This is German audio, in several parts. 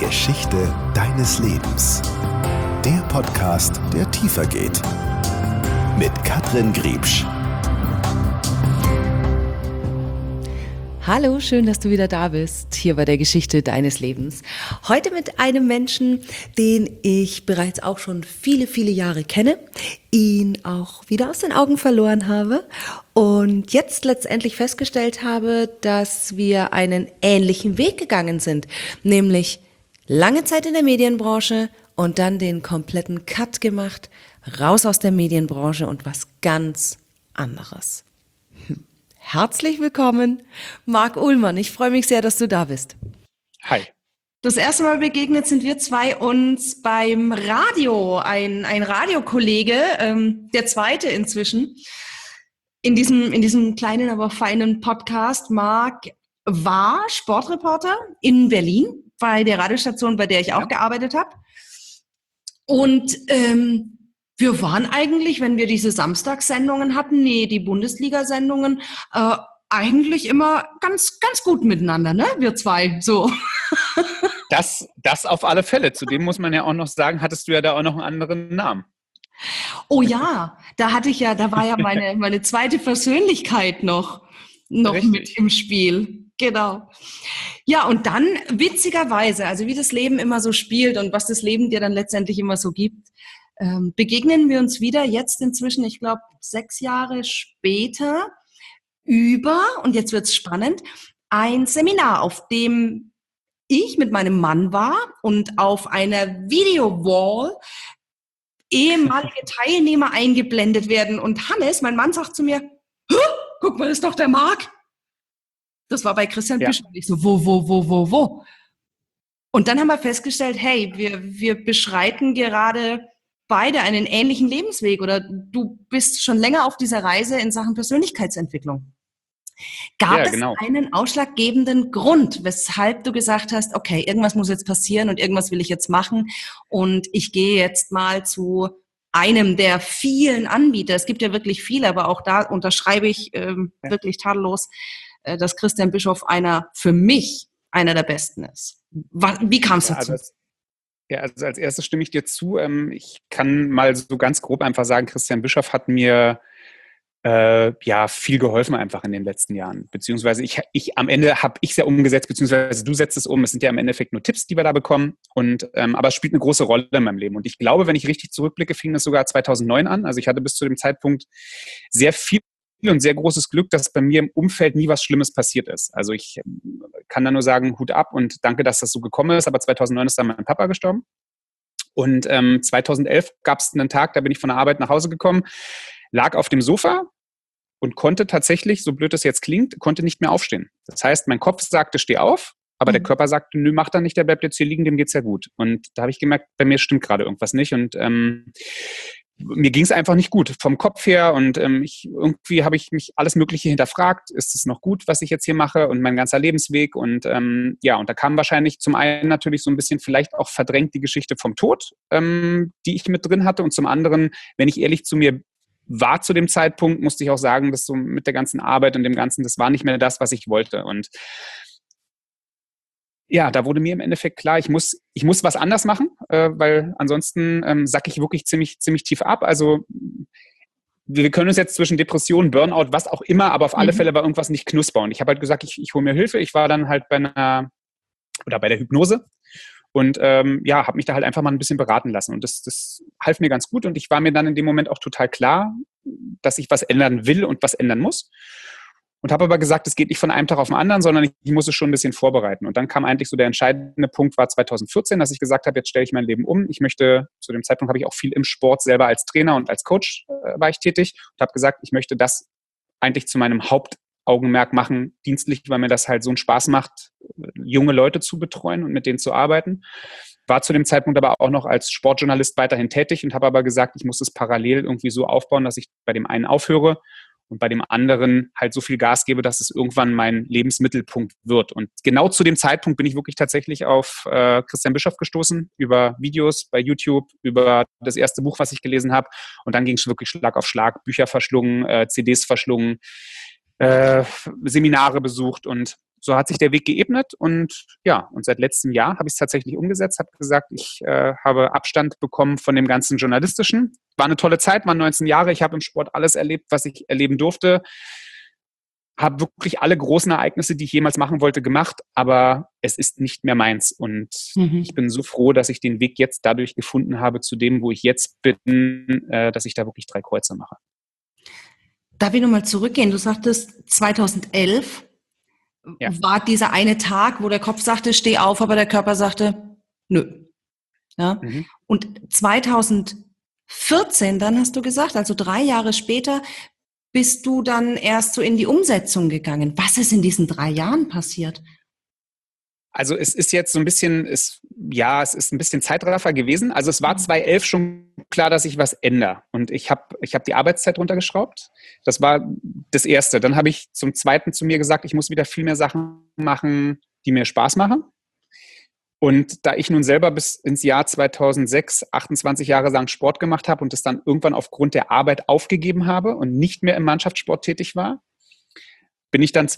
Geschichte deines Lebens. Der Podcast, der tiefer geht. Mit Katrin Griebsch. Hallo, schön, dass du wieder da bist, hier bei der Geschichte deines Lebens. Heute mit einem Menschen, den ich bereits auch schon viele, viele Jahre kenne, ihn auch wieder aus den Augen verloren habe und jetzt letztendlich festgestellt habe, dass wir einen ähnlichen Weg gegangen sind, nämlich lange Zeit in der Medienbranche und dann den kompletten Cut gemacht, raus aus der Medienbranche und was ganz anderes. Herzlich willkommen, Marc Uhlmann. Ich freue mich sehr, dass du da bist. Hi. Das erste Mal begegnet sind wir zwei uns beim Radio. Ein Radiokollege, der zweite inzwischen, in diesem kleinen, aber feinen Podcast. Marc war Sportreporter in Berlin bei der Radiostation, bei der ich auch gearbeitet habe. Und wir waren eigentlich, wenn wir diese Samstagssendungen hatten, die Bundesliga-Sendungen, eigentlich immer ganz, ganz gut miteinander, ne? Wir zwei, so. Das auf alle Fälle. Zudem muss man ja auch noch sagen, hattest du ja da auch noch einen anderen Namen. Oh ja, da war ja meine zweite Persönlichkeit noch mit im Spiel. Genau. Ja, und dann witzigerweise, also wie das Leben immer so spielt und was das Leben dir dann letztendlich immer so gibt, begegnen wir uns wieder jetzt inzwischen, ich glaube 6 Jahre später, und jetzt wird's spannend, ein Seminar, auf dem ich mit meinem Mann war und auf einer Video-Wall ehemalige Teilnehmer eingeblendet werden. Und Hannes, mein Mann, sagt zu mir, guck mal, das ist doch der Marc. Das war bei Christian Bischoff. Ich so, wo? Und dann haben wir festgestellt, hey, wir beschreiten gerade beide einen ähnlichen Lebensweg oder du bist schon länger auf dieser Reise in Sachen Persönlichkeitsentwicklung. Gab es einen ausschlaggebenden Grund, weshalb du gesagt hast, okay, irgendwas muss jetzt passieren und irgendwas will ich jetzt machen und ich gehe jetzt mal zu einem der vielen Anbieter. Es gibt ja wirklich viele, aber auch da unterschreibe ich wirklich tadellos, dass Christian Bischoff für mich einer der Besten ist. Wie kam es dazu? Also als erstes stimme ich dir zu. Ich kann mal so ganz grob einfach sagen, Christian Bischoff hat mir viel geholfen einfach in den letzten Jahren. Beziehungsweise am Ende habe ich es ja umgesetzt, beziehungsweise du setzt es um. Es sind ja im Endeffekt nur Tipps, die wir da bekommen. Aber es spielt eine große Rolle in meinem Leben. Und ich glaube, wenn ich richtig zurückblicke, fing das sogar 2009 an. Also ich hatte bis zu dem Zeitpunkt sehr viel und sehr großes Glück, dass bei mir im Umfeld nie was Schlimmes passiert ist. Also ich kann da nur sagen, Hut ab und danke, dass das so gekommen ist. Aber 2009 ist dann mein Papa gestorben. Und 2011 gab es einen Tag, da bin ich von der Arbeit nach Hause gekommen, lag auf dem Sofa und konnte tatsächlich, so blöd es jetzt klingt, konnte nicht mehr aufstehen. Das heißt, mein Kopf sagte, steh auf, aber der Körper sagte, nö, mach da nicht, der bleibt jetzt hier liegen, dem geht's ja gut. Und da habe ich gemerkt, bei mir stimmt gerade irgendwas nicht und mir ging es einfach nicht gut vom Kopf her und irgendwie habe ich mich alles Mögliche hinterfragt. Ist es noch gut, was ich jetzt hier mache und mein ganzer Lebensweg? Und und da kam wahrscheinlich zum einen natürlich so ein bisschen vielleicht auch verdrängt die Geschichte vom Tod, die ich mit drin hatte und zum anderen, wenn ich ehrlich zu mir war zu dem Zeitpunkt, musste ich auch sagen, dass so mit der ganzen Arbeit und dem Ganzen, das war nicht mehr das, was ich wollte und ja, da wurde mir im Endeffekt klar, ich muss was anders machen, weil ansonsten sacke ich wirklich ziemlich, ziemlich tief ab. Also wir können uns jetzt zwischen Depression, Burnout, was auch immer, aber auf alle Fälle war irgendwas nicht knusper. Und ich habe halt gesagt, ich hole mir Hilfe. Ich war dann halt bei der Hypnose und habe mich da halt einfach mal ein bisschen beraten lassen. Und das half mir ganz gut. Und ich war mir dann in dem Moment auch total klar, dass ich was ändern will und was ändern muss. Und habe aber gesagt, es geht nicht von einem Tag auf den anderen, sondern ich muss es schon ein bisschen vorbereiten. Und dann kam eigentlich so der entscheidende Punkt, war 2014, dass ich gesagt habe, jetzt stelle ich mein Leben um. Zu dem Zeitpunkt habe ich auch viel im Sport selber als Trainer und als Coach war ich tätig und habe gesagt, ich möchte das eigentlich zu meinem Hauptaugenmerk machen, dienstlich, weil mir das halt so einen Spaß macht, junge Leute zu betreuen und mit denen zu arbeiten. War zu dem Zeitpunkt aber auch noch als Sportjournalist weiterhin tätig und habe aber gesagt, ich muss es parallel irgendwie so aufbauen, dass ich bei dem einen aufhöre und bei dem anderen halt so viel Gas gebe, dass es irgendwann mein Lebensmittelpunkt wird. Und genau zu dem Zeitpunkt bin ich wirklich tatsächlich auf Christian Bischoff gestoßen, über Videos bei YouTube, über das erste Buch, was ich gelesen habe. Und dann ging es wirklich Schlag auf Schlag, Bücher verschlungen, CDs verschlungen, Seminare besucht und so hat sich der Weg geebnet und ja, und seit letztem Jahr habe ich es tatsächlich umgesetzt, habe gesagt, ich habe Abstand bekommen von dem ganzen Journalistischen. War eine tolle Zeit, waren 19 Jahre, ich habe im Sport alles erlebt, was ich erleben durfte. Habe wirklich alle großen Ereignisse, die ich jemals machen wollte, gemacht, aber es ist nicht mehr meins. Und ich bin so froh, dass ich den Weg jetzt dadurch gefunden habe zu dem, wo ich jetzt bin, dass ich da wirklich 3 Kreuze mache. Darf ich nochmal zurückgehen? Du sagtest, 2011 war dieser eine Tag, wo der Kopf sagte, steh auf, aber der Körper sagte, nö. Ja? Und 2014, dann hast du gesagt, also 3 Jahre später, bist du dann erst so in die Umsetzung gegangen. Was ist in diesen 3 Jahren passiert? Also es ist jetzt so ein bisschen, es ist ein bisschen Zeitraffer gewesen. Also es war 2011 schon klar, dass ich was ändere. Und ich hab die Arbeitszeit runtergeschraubt. Das war das Erste. Dann habe ich zum Zweiten zu mir gesagt, ich muss wieder viel mehr Sachen machen, die mir Spaß machen. Und da ich nun selber bis ins Jahr 2006 28 Jahre lang Sport gemacht habe und es dann irgendwann aufgrund der Arbeit aufgegeben habe und nicht mehr im Mannschaftssport tätig war, bin ich dann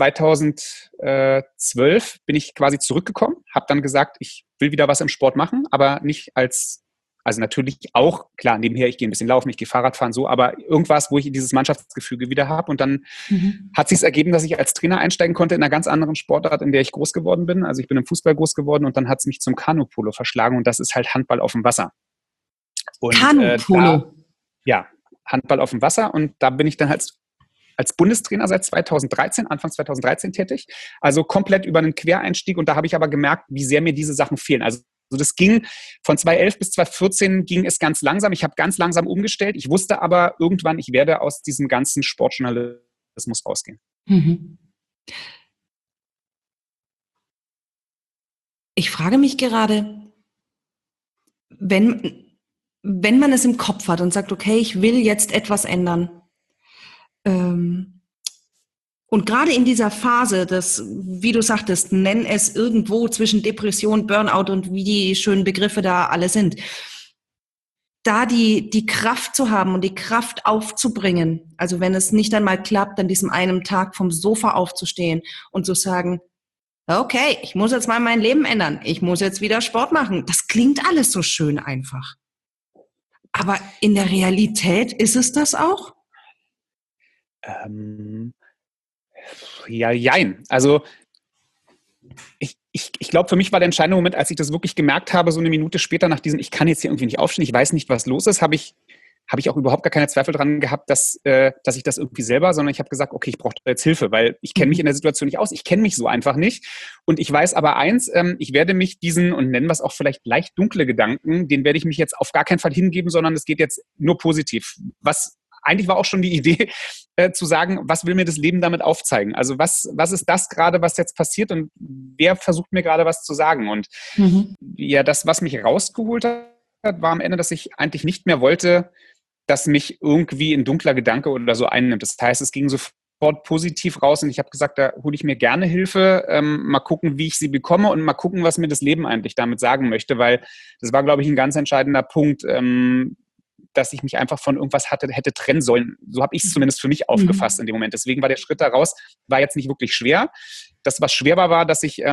2012 quasi zurückgekommen, habe dann gesagt, ich will wieder was im Sport machen, aber nicht also natürlich auch, klar, nebenher, ich gehe ein bisschen laufen, ich gehe Fahrrad fahren, so, aber irgendwas, wo ich dieses Mannschaftsgefüge wieder habe. Und dann hat sich ergeben, dass ich als Trainer einsteigen konnte in einer ganz anderen Sportart, in der ich groß geworden bin. Also ich bin im Fußball groß geworden und dann hat es mich zum Kanupolo verschlagen und das ist halt Handball auf dem Wasser. Kanupolo? Ja, Handball auf dem Wasser und da bin ich dann halt als Bundestrainer seit Anfang 2013 tätig. Also komplett über einen Quereinstieg und da habe ich aber gemerkt, wie sehr mir diese Sachen fehlen. Also das ging von 2011 bis 2014 ging es ganz langsam. Ich habe ganz langsam umgestellt. Ich wusste aber irgendwann, ich werde aus diesem ganzen Sportjournalismus rausgehen. Ich frage mich gerade, wenn man es im Kopf hat und sagt, okay, ich will jetzt etwas ändern, und gerade in dieser Phase, wie du sagtest, nenn es irgendwo zwischen Depression, Burnout und wie die schönen Begriffe da alle sind, da die Kraft zu haben und die Kraft aufzubringen, also wenn es nicht einmal klappt, an diesem einen Tag vom Sofa aufzustehen und zu sagen, okay, ich muss jetzt mal mein Leben ändern, ich muss jetzt wieder Sport machen. Das klingt alles so schön einfach. Aber in der Realität ist es das auch? Ja, jein. Also ich glaube, für mich war der entscheidende Moment, als ich das wirklich gemerkt habe, so eine Minute später nach diesem, ich kann jetzt hier irgendwie nicht aufstehen, ich weiß nicht, was los ist, habe ich auch überhaupt gar keine Zweifel dran gehabt, dass ich das irgendwie selber, sondern ich habe gesagt, okay, ich brauche jetzt Hilfe, weil ich kenne mich in der Situation nicht aus, ich kenne mich so einfach nicht. Und ich weiß aber eins, ich werde mich diesen, und nennen wir es auch vielleicht leicht dunkle Gedanken, den werde ich mich jetzt auf gar keinen Fall hingeben, sondern es geht jetzt nur positiv. Eigentlich war auch schon die Idee, zu sagen, was will mir das Leben damit aufzeigen? Also was ist das gerade, was jetzt passiert und wer versucht mir gerade was zu sagen? Und ja, das, was mich rausgeholt hat, war am Ende, dass ich eigentlich nicht mehr wollte, dass mich irgendwie ein dunkler Gedanke oder so einnimmt. Das heißt, es ging sofort positiv raus und ich habe gesagt, da hole ich mir gerne Hilfe, mal gucken, wie ich sie bekomme und mal gucken, was mir das Leben eigentlich damit sagen möchte, weil das war, glaube ich, ein ganz entscheidender Punkt, dass ich mich einfach von irgendwas hätte trennen sollen. So habe ich es zumindest für mich aufgefasst in dem Moment. Deswegen war der Schritt daraus, war jetzt nicht wirklich schwer. Das, was schwer war, dass ich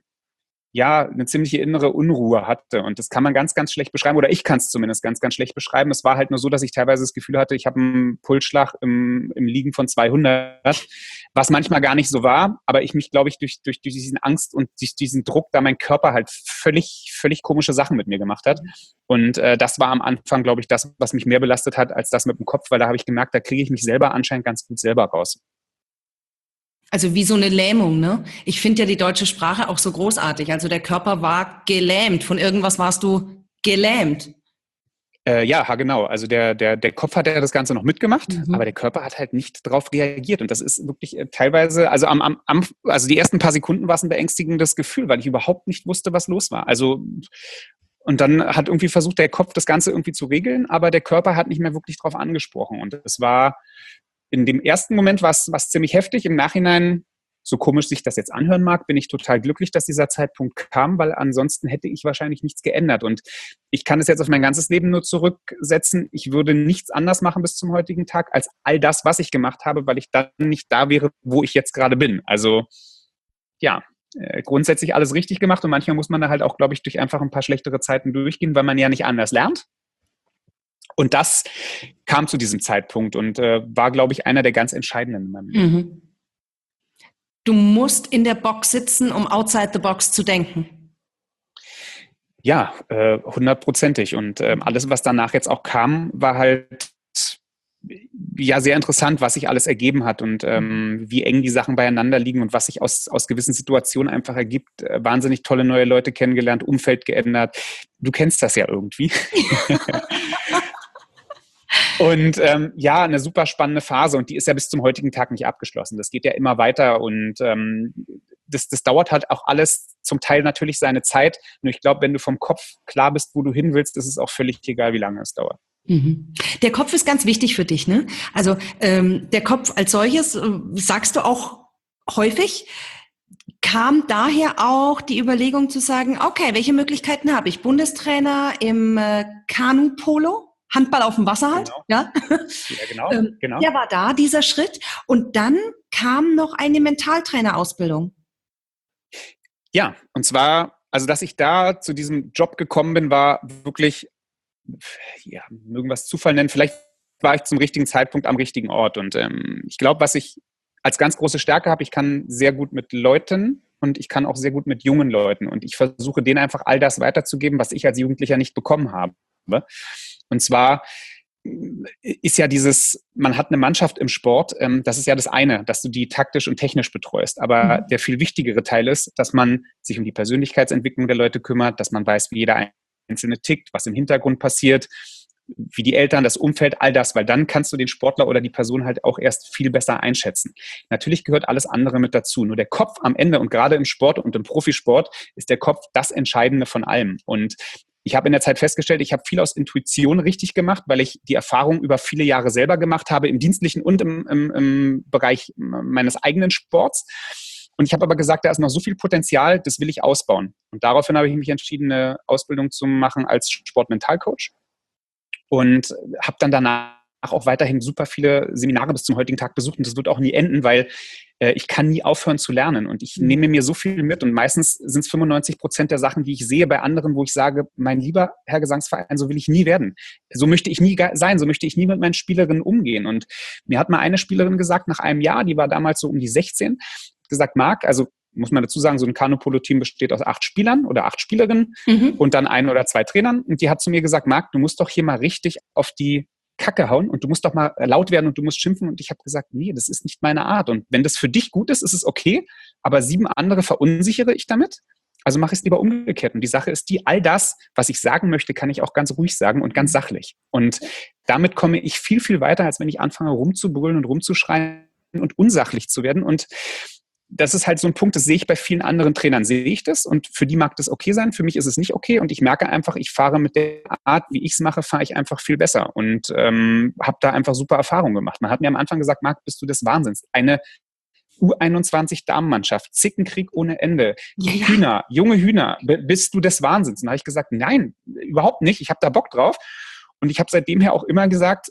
eine ziemliche innere Unruhe hatte. Und das kann man ganz, ganz schlecht beschreiben. Oder ich kann es zumindest ganz, ganz schlecht beschreiben. Es war halt nur so, dass ich teilweise das Gefühl hatte, ich habe einen Pulsschlag im Liegen von 200, was manchmal gar nicht so war. Aber ich mich, glaube ich, durch diesen Angst und durch diesen Druck, da mein Körper halt völlig, völlig komische Sachen mit mir gemacht hat. Und das war am Anfang, glaube ich, das, was mich mehr belastet hat, als das mit dem Kopf. Weil da habe ich gemerkt, da kriege ich mich selber anscheinend ganz gut selber raus. Also wie so eine Lähmung, ne? Ich finde ja die deutsche Sprache auch so großartig. Also der Körper war gelähmt. Von irgendwas warst du gelähmt. Ja, genau. Also der Kopf hat ja das Ganze noch mitgemacht, aber der Körper hat halt nicht drauf reagiert. Und das ist wirklich teilweise, also also die ersten paar Sekunden war es ein beängstigendes Gefühl, weil ich überhaupt nicht wusste, was los war. Also und dann hat irgendwie versucht, der Kopf das Ganze irgendwie zu regeln, aber der Körper hat nicht mehr wirklich drauf angesprochen. Und es war in dem ersten Moment war es ziemlich heftig. Im Nachhinein, so komisch sich das jetzt anhören mag, bin ich total glücklich, dass dieser Zeitpunkt kam, weil ansonsten hätte ich wahrscheinlich nichts geändert. Und ich kann es jetzt auf mein ganzes Leben nur zurücksetzen. Ich würde nichts anders machen bis zum heutigen Tag als all das, was ich gemacht habe, weil ich dann nicht da wäre, wo ich jetzt gerade bin. Also grundsätzlich alles richtig gemacht und manchmal muss man da halt auch, glaube ich, durch einfach ein paar schlechtere Zeiten durchgehen, weil man ja nicht anders lernt. Und das kam zu diesem Zeitpunkt und war, glaube ich, einer der ganz entscheidenden in meinem Leben. Mhm. Du musst in der Box sitzen, um outside the box zu denken. Ja, 100%ig. Und alles, was danach jetzt auch kam, war halt sehr interessant, was sich alles ergeben hat und wie eng die Sachen beieinander liegen und was sich aus gewissen Situationen einfach ergibt. Wahnsinnig tolle neue Leute kennengelernt, Umfeld geändert. Du kennst das ja irgendwie. Und eine super spannende Phase und die ist ja bis zum heutigen Tag nicht abgeschlossen. Das geht ja immer weiter und das dauert halt auch alles zum Teil natürlich seine Zeit. Nur ich glaube, wenn du vom Kopf klar bist, wo du hin willst, ist es auch völlig egal, wie lange es dauert. Mhm. Der Kopf ist ganz wichtig für dich, ne? Also der Kopf als solches, sagst du auch häufig, kam daher auch die Überlegung zu sagen, okay, welche Möglichkeiten habe ich? Bundestrainer im Kanu-Polo? Handball auf dem Wasser halt, Genau. ja? Ja, genau. Der war da, dieser Schritt. Und dann kam noch eine Mentaltrainerausbildung. Ja, und zwar, also dass ich da zu diesem Job gekommen bin, war wirklich, mögen wir es Zufall nennen, vielleicht war ich zum richtigen Zeitpunkt am richtigen Ort. Und ich glaube, was ich als ganz große Stärke habe, ich kann sehr gut mit Leuten und ich kann auch sehr gut mit jungen Leuten. Und ich versuche denen einfach all das weiterzugeben, was ich als Jugendlicher nicht bekommen habe. Und zwar ist ja man hat eine Mannschaft im Sport, das ist ja das eine, dass du die taktisch und technisch betreust. Aber der viel wichtigere Teil ist, dass man sich um die Persönlichkeitsentwicklung der Leute kümmert, dass man weiß, wie jeder Einzelne tickt, was im Hintergrund passiert, wie die Eltern, das Umfeld, all das, weil dann kannst du den Sportler oder die Person halt auch erst viel besser einschätzen. Natürlich gehört alles andere mit dazu. Nur der Kopf am Ende und gerade im Sport und im Profisport ist der Kopf das Entscheidende von allem. Und ich habe in der Zeit festgestellt, ich habe viel aus Intuition richtig gemacht, weil ich die Erfahrung über viele Jahre selber gemacht habe, im dienstlichen und im Bereich meines eigenen Sports. Und ich habe aber gesagt, da ist noch so viel Potenzial, das will ich ausbauen. Und daraufhin habe ich mich entschieden, eine Ausbildung zu machen als Sportmentalcoach und habe dann danach auch weiterhin super viele Seminare bis zum heutigen Tag besucht und das wird auch nie enden, weil ich kann nie aufhören zu lernen und ich nehme mir so viel mit und meistens sind es 95% der Sachen, die ich sehe bei anderen, wo ich sage, mein lieber Herr Gesangsverein, so will ich nie werden. So möchte ich nie sein, so möchte ich nie mit meinen Spielerinnen umgehen. Und mir hat mal eine Spielerin gesagt, nach einem Jahr, die war damals so um die 16, gesagt, Marc, also muss man dazu sagen, so ein Kanu-Polo-Team besteht aus 8 Spielern oder 8 Spielerinnen und dann 1 oder 2 Trainern. Und die hat zu mir gesagt, Marc, du musst doch hier mal richtig auf die Kacke hauen und du musst doch mal laut werden und du musst schimpfen. Und ich habe gesagt, nee, das ist nicht meine Art. Und wenn das für dich gut ist, ist es okay, aber 7 andere verunsichere ich damit. Also mache ich es lieber umgekehrt. Und die Sache ist die, all das, was ich sagen möchte, kann ich auch ganz ruhig sagen und ganz sachlich. Und damit komme ich viel, viel weiter, als wenn ich anfange rumzubrüllen und rumzuschreien und unsachlich zu werden. Und das ist halt so ein Punkt, das sehe ich bei vielen anderen Trainern, sehe ich das und für die mag das okay sein, für mich ist es nicht okay und ich merke einfach, ich fahre mit der Art, wie ich es mache, fahre ich einfach viel besser und habe da einfach super Erfahrungen gemacht. Man hat mir am Anfang gesagt, Marc, bist du des Wahnsinns? Eine U21-Damenmannschaft, Zickenkrieg ohne Ende, Hühner, junge Hühner, bist du des Wahnsinns? Und da habe ich gesagt, nein, überhaupt nicht, ich habe da Bock drauf und ich habe seitdem her auch immer gesagt,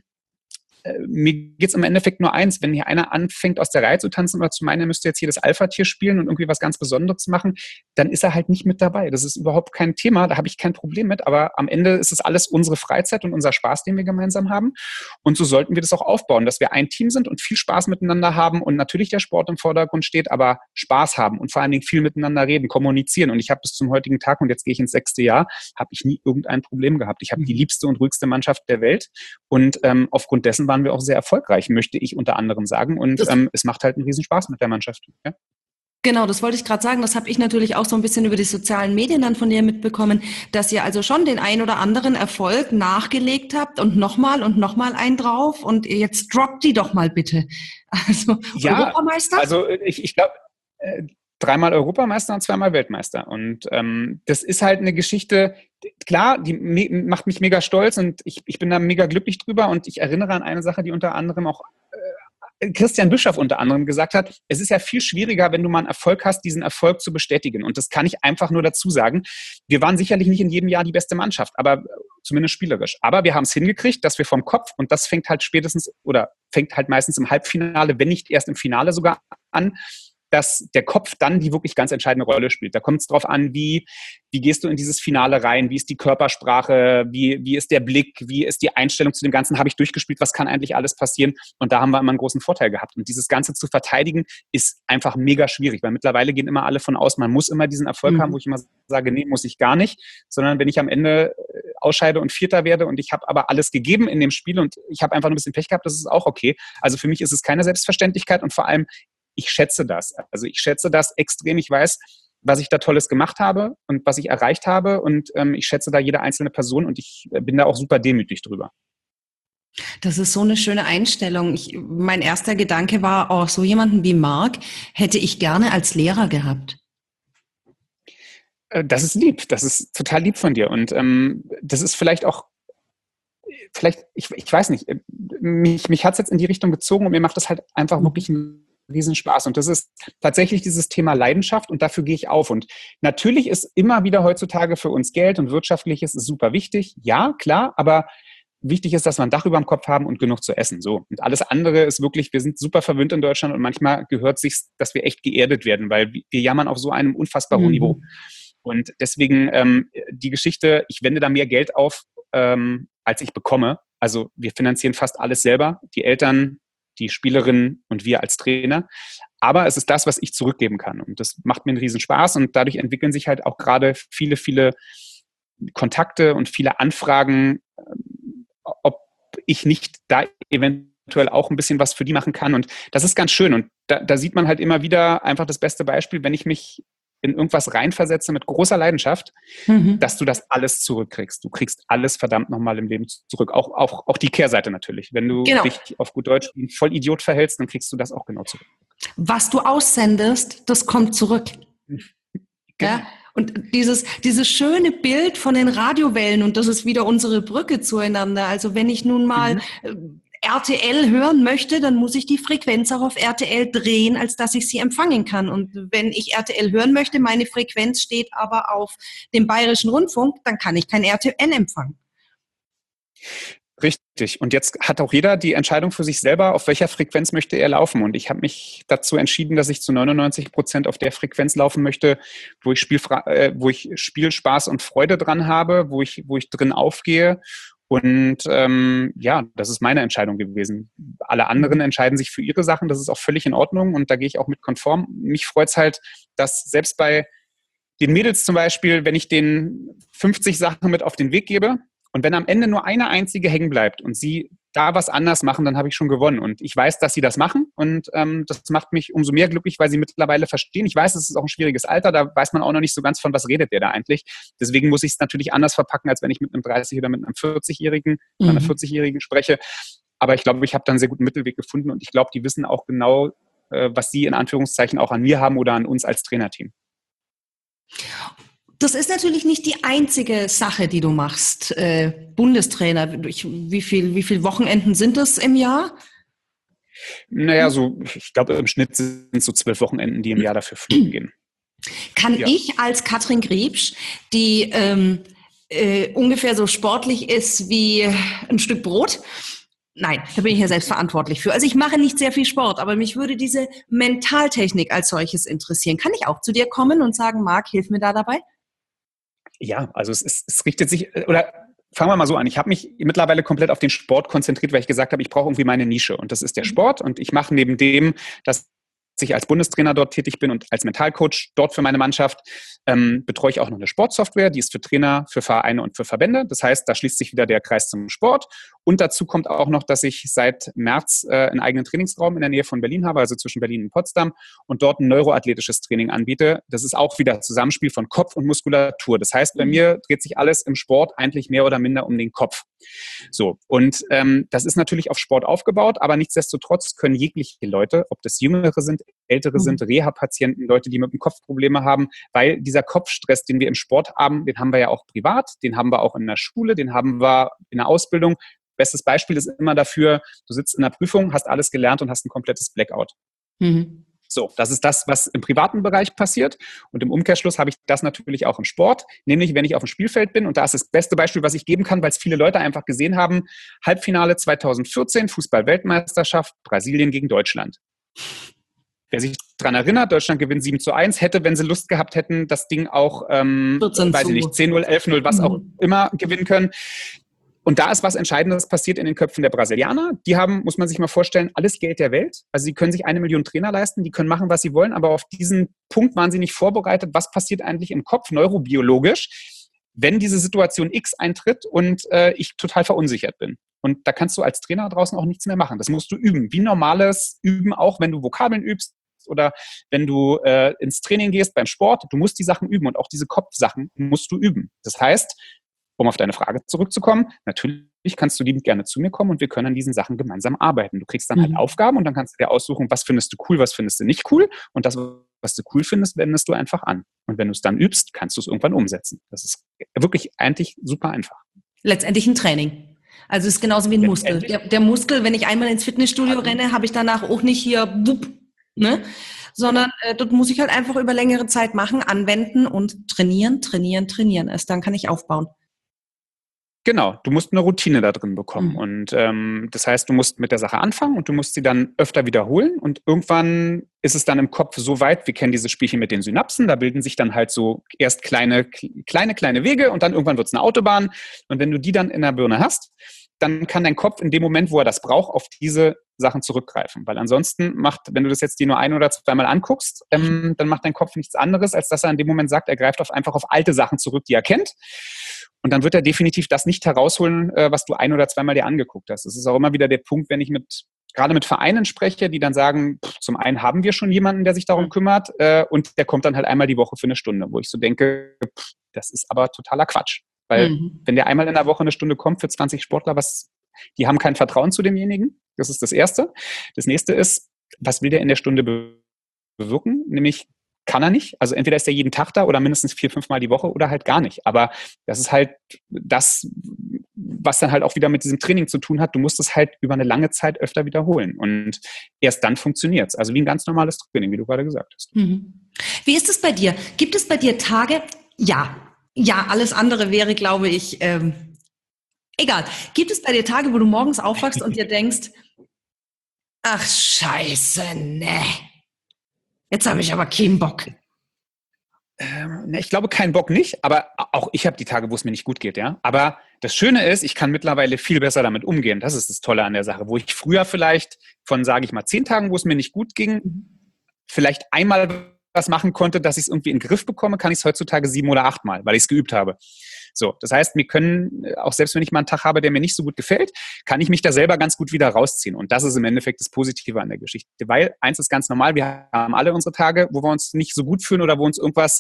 mir geht es im Endeffekt nur eins, wenn hier einer anfängt, aus der Reihe zu tanzen oder zu meinen, er müsste jetzt hier das Alpha-Tier spielen und irgendwie was ganz Besonderes machen, dann ist er halt nicht mit dabei. Das ist überhaupt kein Thema, da habe ich kein Problem mit, aber am Ende ist es alles unsere Freizeit und unser Spaß, den wir gemeinsam haben und so sollten wir das auch aufbauen, dass wir ein Team sind und viel Spaß miteinander haben und natürlich der Sport im Vordergrund steht, aber Spaß haben und vor allen Dingen viel miteinander reden, kommunizieren und ich habe bis zum heutigen Tag und jetzt gehe ich ins 6. Jahr, habe ich nie irgendein Problem gehabt. Ich habe die liebste und ruhigste Mannschaft der Welt und aufgrund dessen waren wir auch sehr erfolgreich, möchte ich unter anderem sagen. Und es macht halt einen Riesenspaß mit der Mannschaft. Ja? Genau, das wollte ich gerade sagen. Das habe ich natürlich auch so ein bisschen über die sozialen Medien dann von dir mitbekommen, dass ihr also schon den ein oder anderen Erfolg nachgelegt habt und nochmal einen drauf. Und jetzt droppt die doch mal bitte. Also ja, Europameister? Also ich glaube, 3-mal Europameister und 2-mal Weltmeister. Und das ist halt eine Geschichte, klar, die macht mich mega stolz und ich bin da mega glücklich drüber. Und ich erinnere an eine Sache, die unter anderem auch Christian Bischoff unter anderem gesagt hat, es ist ja viel schwieriger, wenn du mal einen Erfolg hast, diesen Erfolg zu bestätigen. Und das kann ich einfach nur dazu sagen. Wir waren sicherlich nicht in jedem Jahr die beste Mannschaft, aber zumindest spielerisch. Aber wir haben es hingekriegt, dass wir vom Kopf, und das fängt halt meistens im Halbfinale, wenn nicht erst im Finale sogar an, dass der Kopf dann die wirklich ganz entscheidende Rolle spielt. Da kommt es drauf an, wie gehst du in dieses Finale rein, wie ist die Körpersprache, wie ist der Blick, wie ist die Einstellung zu dem Ganzen, habe ich durchgespielt, was kann eigentlich alles passieren? Und da haben wir immer einen großen Vorteil gehabt. Und dieses Ganze zu verteidigen, ist einfach mega schwierig, weil mittlerweile gehen immer alle von aus, man muss immer diesen Erfolg haben, wo ich immer sage, nee, muss ich gar nicht, sondern wenn ich am Ende ausscheide und Vierter werde und ich habe aber alles gegeben in dem Spiel und ich habe einfach ein bisschen Pech gehabt, das ist auch okay. Also für mich ist es keine Selbstverständlichkeit und vor allem, ich schätze das. Also ich schätze das extrem. Ich weiß, was ich da Tolles gemacht habe und was ich erreicht habe und ich schätze da jede einzelne Person und ich bin da auch super demütig drüber. Das ist so eine schöne Einstellung. Mein erster Gedanke war, oh, so jemanden wie Marc hätte ich gerne als Lehrer gehabt. Das ist lieb, das ist total lieb von dir und das ist vielleicht auch, ich weiß nicht, mich hat es jetzt in die Richtung gezogen und mir macht das halt einfach wirklich einen Riesenspaß und das ist tatsächlich dieses Thema Leidenschaft und dafür gehe ich auf und natürlich ist immer wieder heutzutage für uns Geld und Wirtschaftliches ist super wichtig, ja, klar, aber wichtig ist, dass wir ein Dach über dem Kopf haben und genug zu essen. So. Und alles andere ist wirklich, wir sind super verwöhnt in Deutschland und manchmal gehört sich, dass wir echt geerdet werden, weil wir jammern auf so einem unfassbar hohen Niveau. Und deswegen die Geschichte, ich wende da mehr Geld auf, als ich bekomme. Also wir finanzieren fast alles selber, die Eltern, die Spielerinnen und wir als Trainer. Aber es ist das, was ich zurückgeben kann. Und das macht mir einen riesen Spaß und dadurch entwickeln sich halt auch gerade viele, viele Kontakte und viele Anfragen, ob ich nicht da eventuell auch ein bisschen was für die machen kann. Und das ist ganz schön. Und da sieht man halt immer wieder einfach das beste Beispiel, wenn ich mich in irgendwas reinversetze mit großer Leidenschaft, dass du das alles zurückkriegst. Du kriegst alles verdammt nochmal im Leben zurück. Auch die Kehrseite natürlich. Wenn du dich auf gut Deutsch wie ein Vollidiot verhältst, dann kriegst du das auch genau zurück. Was du aussendest, das kommt zurück. Genau. Ja? Und dieses schöne Bild von den Radiowellen, und das ist wieder unsere Brücke zueinander. Also wenn ich nun mal RTL hören möchte, dann muss ich die Frequenz auch auf RTL drehen, als dass ich sie empfangen kann. Und wenn ich RTL hören möchte, meine Frequenz steht aber auf dem Bayerischen Rundfunk, dann kann ich kein RTL empfangen. Richtig. Und jetzt hat auch jeder die Entscheidung für sich selber, auf welcher Frequenz möchte er laufen. Und ich habe mich dazu entschieden, dass ich zu 99% auf der Frequenz laufen möchte, wo ich Spiel, Spaß und Freude dran habe, wo ich drin aufgehe. Und das ist meine Entscheidung gewesen. Alle anderen entscheiden sich für ihre Sachen. Das ist auch völlig in Ordnung und da gehe ich auch mit konform. Mich freut es halt, dass selbst bei den Mädels zum Beispiel, wenn ich denen 50 Sachen mit auf den Weg gebe, und wenn am Ende nur eine einzige hängen bleibt und sie da was anders machen, dann habe ich schon gewonnen. Und ich weiß, dass sie das machen und das macht mich umso mehr glücklich, weil sie mittlerweile verstehen. Ich weiß, es ist auch ein schwieriges Alter, da weiß man auch noch nicht so ganz, von was redet der da eigentlich. Deswegen muss ich es natürlich anders verpacken, als wenn ich mit einem 30- oder mit einem 40-Jährigen oder einer 40-Jährigen spreche. Aber ich glaube, ich habe da einen sehr guten Mittelweg gefunden und ich glaube, die wissen auch genau, was sie in Anführungszeichen auch an mir haben oder an uns als Trainerteam. Das ist natürlich nicht die einzige Sache, die du machst, Bundestrainer. Wie viel Wochenenden sind das im Jahr? Naja, ich glaube, im Schnitt sind es so 12 Wochenenden, die im Jahr dafür fliegen gehen. Kann ich als Katrin Griebsch, die ungefähr so sportlich ist wie ein Stück Brot, nein, da bin ich ja selbst verantwortlich für. Also ich mache nicht sehr viel Sport, aber mich würde diese Mentaltechnik als solches interessieren. Kann ich auch zu dir kommen und sagen, Marc, hilf mir da dabei? Ja, also es richtet sich, oder fangen wir mal so an. Ich habe mich mittlerweile komplett auf den Sport konzentriert, weil ich gesagt habe, ich brauche irgendwie meine Nische. Und das ist der Sport. Und ich mache neben dem, dass ich als Bundestrainer dort tätig bin und als Mentalcoach dort für meine Mannschaft, betreue ich auch noch eine Sportsoftware, die ist für Trainer, für Vereine und für Verbände. Das heißt, da schließt sich wieder der Kreis zum Sport. Und dazu kommt auch noch, dass ich seit März einen eigenen Trainingsraum in der Nähe von Berlin habe, also zwischen Berlin und Potsdam, und dort ein neuroathletisches Training anbiete. Das ist auch wieder Zusammenspiel von Kopf und Muskulatur. Das heißt, bei mir dreht sich alles im Sport eigentlich mehr oder minder um den Kopf. So, und das ist natürlich auf Sport aufgebaut, aber nichtsdestotrotz können jegliche Leute, ob das Jüngere sind, Ältere sind, Reha-Patienten, Leute, die mit dem Kopf Probleme haben, weil dieser Kopfstress, den wir im Sport haben, den haben wir ja auch privat, den haben wir auch in der Schule, den haben wir in der Ausbildung. Bestes Beispiel ist immer dafür, du sitzt in der Prüfung, hast alles gelernt und hast ein komplettes Blackout. So, das ist das, was im privaten Bereich passiert. Und im Umkehrschluss habe ich das natürlich auch im Sport. Nämlich, wenn ich auf dem Spielfeld bin, und da ist das beste Beispiel, was ich geben kann, weil es viele Leute einfach gesehen haben, Halbfinale 2014, Fußball-Weltmeisterschaft, Brasilien gegen Deutschland. Wer sich dran erinnert, Deutschland gewinnt 7:1, hätte, wenn sie Lust gehabt hätten, das Ding auch, weiß ich nicht, 10:0, 11:0, was auch immer gewinnen können. Und da ist was Entscheidendes passiert in den Köpfen der Brasilianer. Die haben, muss man sich mal vorstellen, alles Geld der Welt. Also sie können sich 1 Million Trainer leisten, die können machen, was sie wollen, aber auf diesen Punkt waren sie nicht vorbereitet. Was passiert eigentlich im Kopf neurobiologisch, wenn diese Situation X eintritt und ich total verunsichert bin? Und da kannst du als Trainer draußen auch nichts mehr machen. Das musst du üben. Wie normales Üben auch, wenn du Vokabeln übst oder wenn du ins Training gehst beim Sport. Du musst die Sachen üben und auch diese Kopfsachen musst du üben. Das heißt, um auf deine Frage zurückzukommen, natürlich kannst du liebend gerne zu mir kommen und wir können an diesen Sachen gemeinsam arbeiten. Du kriegst dann halt Aufgaben und dann kannst du dir aussuchen, was findest du cool, was findest du nicht cool. Und das, was du cool findest, wendest du einfach an. Und wenn du es dann übst, kannst du es irgendwann umsetzen. Das ist wirklich eigentlich super einfach. Letztendlich ein Training. Also es ist genauso wie ein Muskel. Der Muskel, wenn ich einmal ins Fitnessstudio renne, habe ich danach auch nicht hier, ne? Sondern dort muss ich halt einfach über längere Zeit machen, anwenden und trainieren. Erst dann kann ich aufbauen. Genau, du musst eine Routine da drin bekommen. Und das heißt, du musst mit der Sache anfangen und du musst sie dann öfter wiederholen. Und irgendwann ist es dann im Kopf so weit, wir kennen dieses Spielchen mit den Synapsen, da bilden sich dann halt so erst kleine Wege und dann irgendwann wird es eine Autobahn. Und wenn du die dann in der Birne hast, dann kann dein Kopf in dem Moment, wo er das braucht, auf diese Sachen zurückgreifen. Weil ansonsten wenn du das jetzt dir nur 1 oder 2 Mal anguckst, dann macht dein Kopf nichts anderes, als dass er in dem Moment sagt, er greift einfach auf alte Sachen zurück, die er kennt. Und dann wird er definitiv das nicht herausholen, was du 1 oder 2 Mal dir angeguckt hast. Das ist auch immer wieder der Punkt, wenn ich gerade mit Vereinen spreche, die dann sagen, zum einen haben wir schon jemanden, der sich darum kümmert, und der kommt dann halt einmal die Woche für 1 Stunde, wo ich so denke, das ist aber totaler Quatsch. Weil wenn der einmal in der Woche 1 Stunde kommt für 20 Sportler, die haben kein Vertrauen zu demjenigen. Das ist das Erste. Das Nächste ist, was will der in der Stunde bewirken? Nämlich kann er nicht. Also entweder ist er jeden Tag da oder mindestens 4-5 Mal die Woche oder halt gar nicht. Aber das ist halt das, was dann halt auch wieder mit diesem Training zu tun hat. Du musst es halt über eine lange Zeit öfter wiederholen. Und erst dann funktioniert es. Also wie ein ganz normales Training, wie du gerade gesagt hast. Wie ist es bei dir? Gibt es bei dir Tage? Ja, alles andere wäre, glaube ich, egal. Gibt es bei dir Tage, wo du morgens aufwachst und dir denkst, ach Scheiße, ne. Jetzt habe ich aber keinen Bock. Ich glaube, keinen Bock nicht, aber auch ich habe die Tage, wo es mir nicht gut geht, ja. Aber das Schöne ist, ich kann mittlerweile viel besser damit umgehen. Das ist das Tolle an der Sache. Wo ich früher vielleicht von, sage ich mal, 10 Tagen, wo es mir nicht gut ging, vielleicht einmal was machen konnte, dass ich es irgendwie in den Griff bekomme, kann ich es heutzutage 7 oder 8 Mal, weil ich es geübt habe. So, das heißt, wir können, auch selbst wenn ich mal einen Tag habe, der mir nicht so gut gefällt, kann ich mich da selber ganz gut wieder rausziehen. Und das ist im Endeffekt das Positive an der Geschichte. Weil eins ist ganz normal, wir haben alle unsere Tage, wo wir uns nicht so gut fühlen oder wo uns irgendwas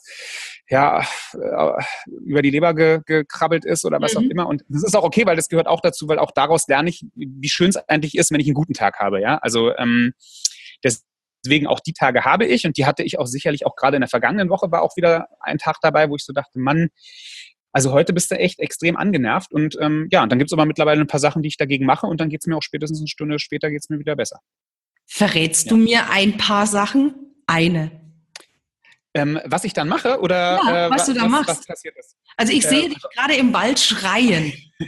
über die Leber gekrabbelt ist oder was auch immer. Und das ist auch okay, weil das gehört auch dazu, weil auch daraus lerne ich, wie schön es eigentlich ist, wenn ich einen guten Tag habe. Ja, also deswegen auch die Tage habe ich und die hatte ich auch sicherlich auch gerade in der vergangenen Woche war auch wieder ein Tag dabei, wo ich so dachte, Mann, also heute bist du echt extrem angenervt und und dann gibt es aber mittlerweile ein paar Sachen, die ich dagegen mache und dann geht es mir auch spätestens 1 Stunde später geht's mir wieder besser. Verrätst du mir ein paar Sachen? Eine. Was ich dann mache oder was du da machst. Was passiert ist? Also ich sehe dich gerade im Wald schreien.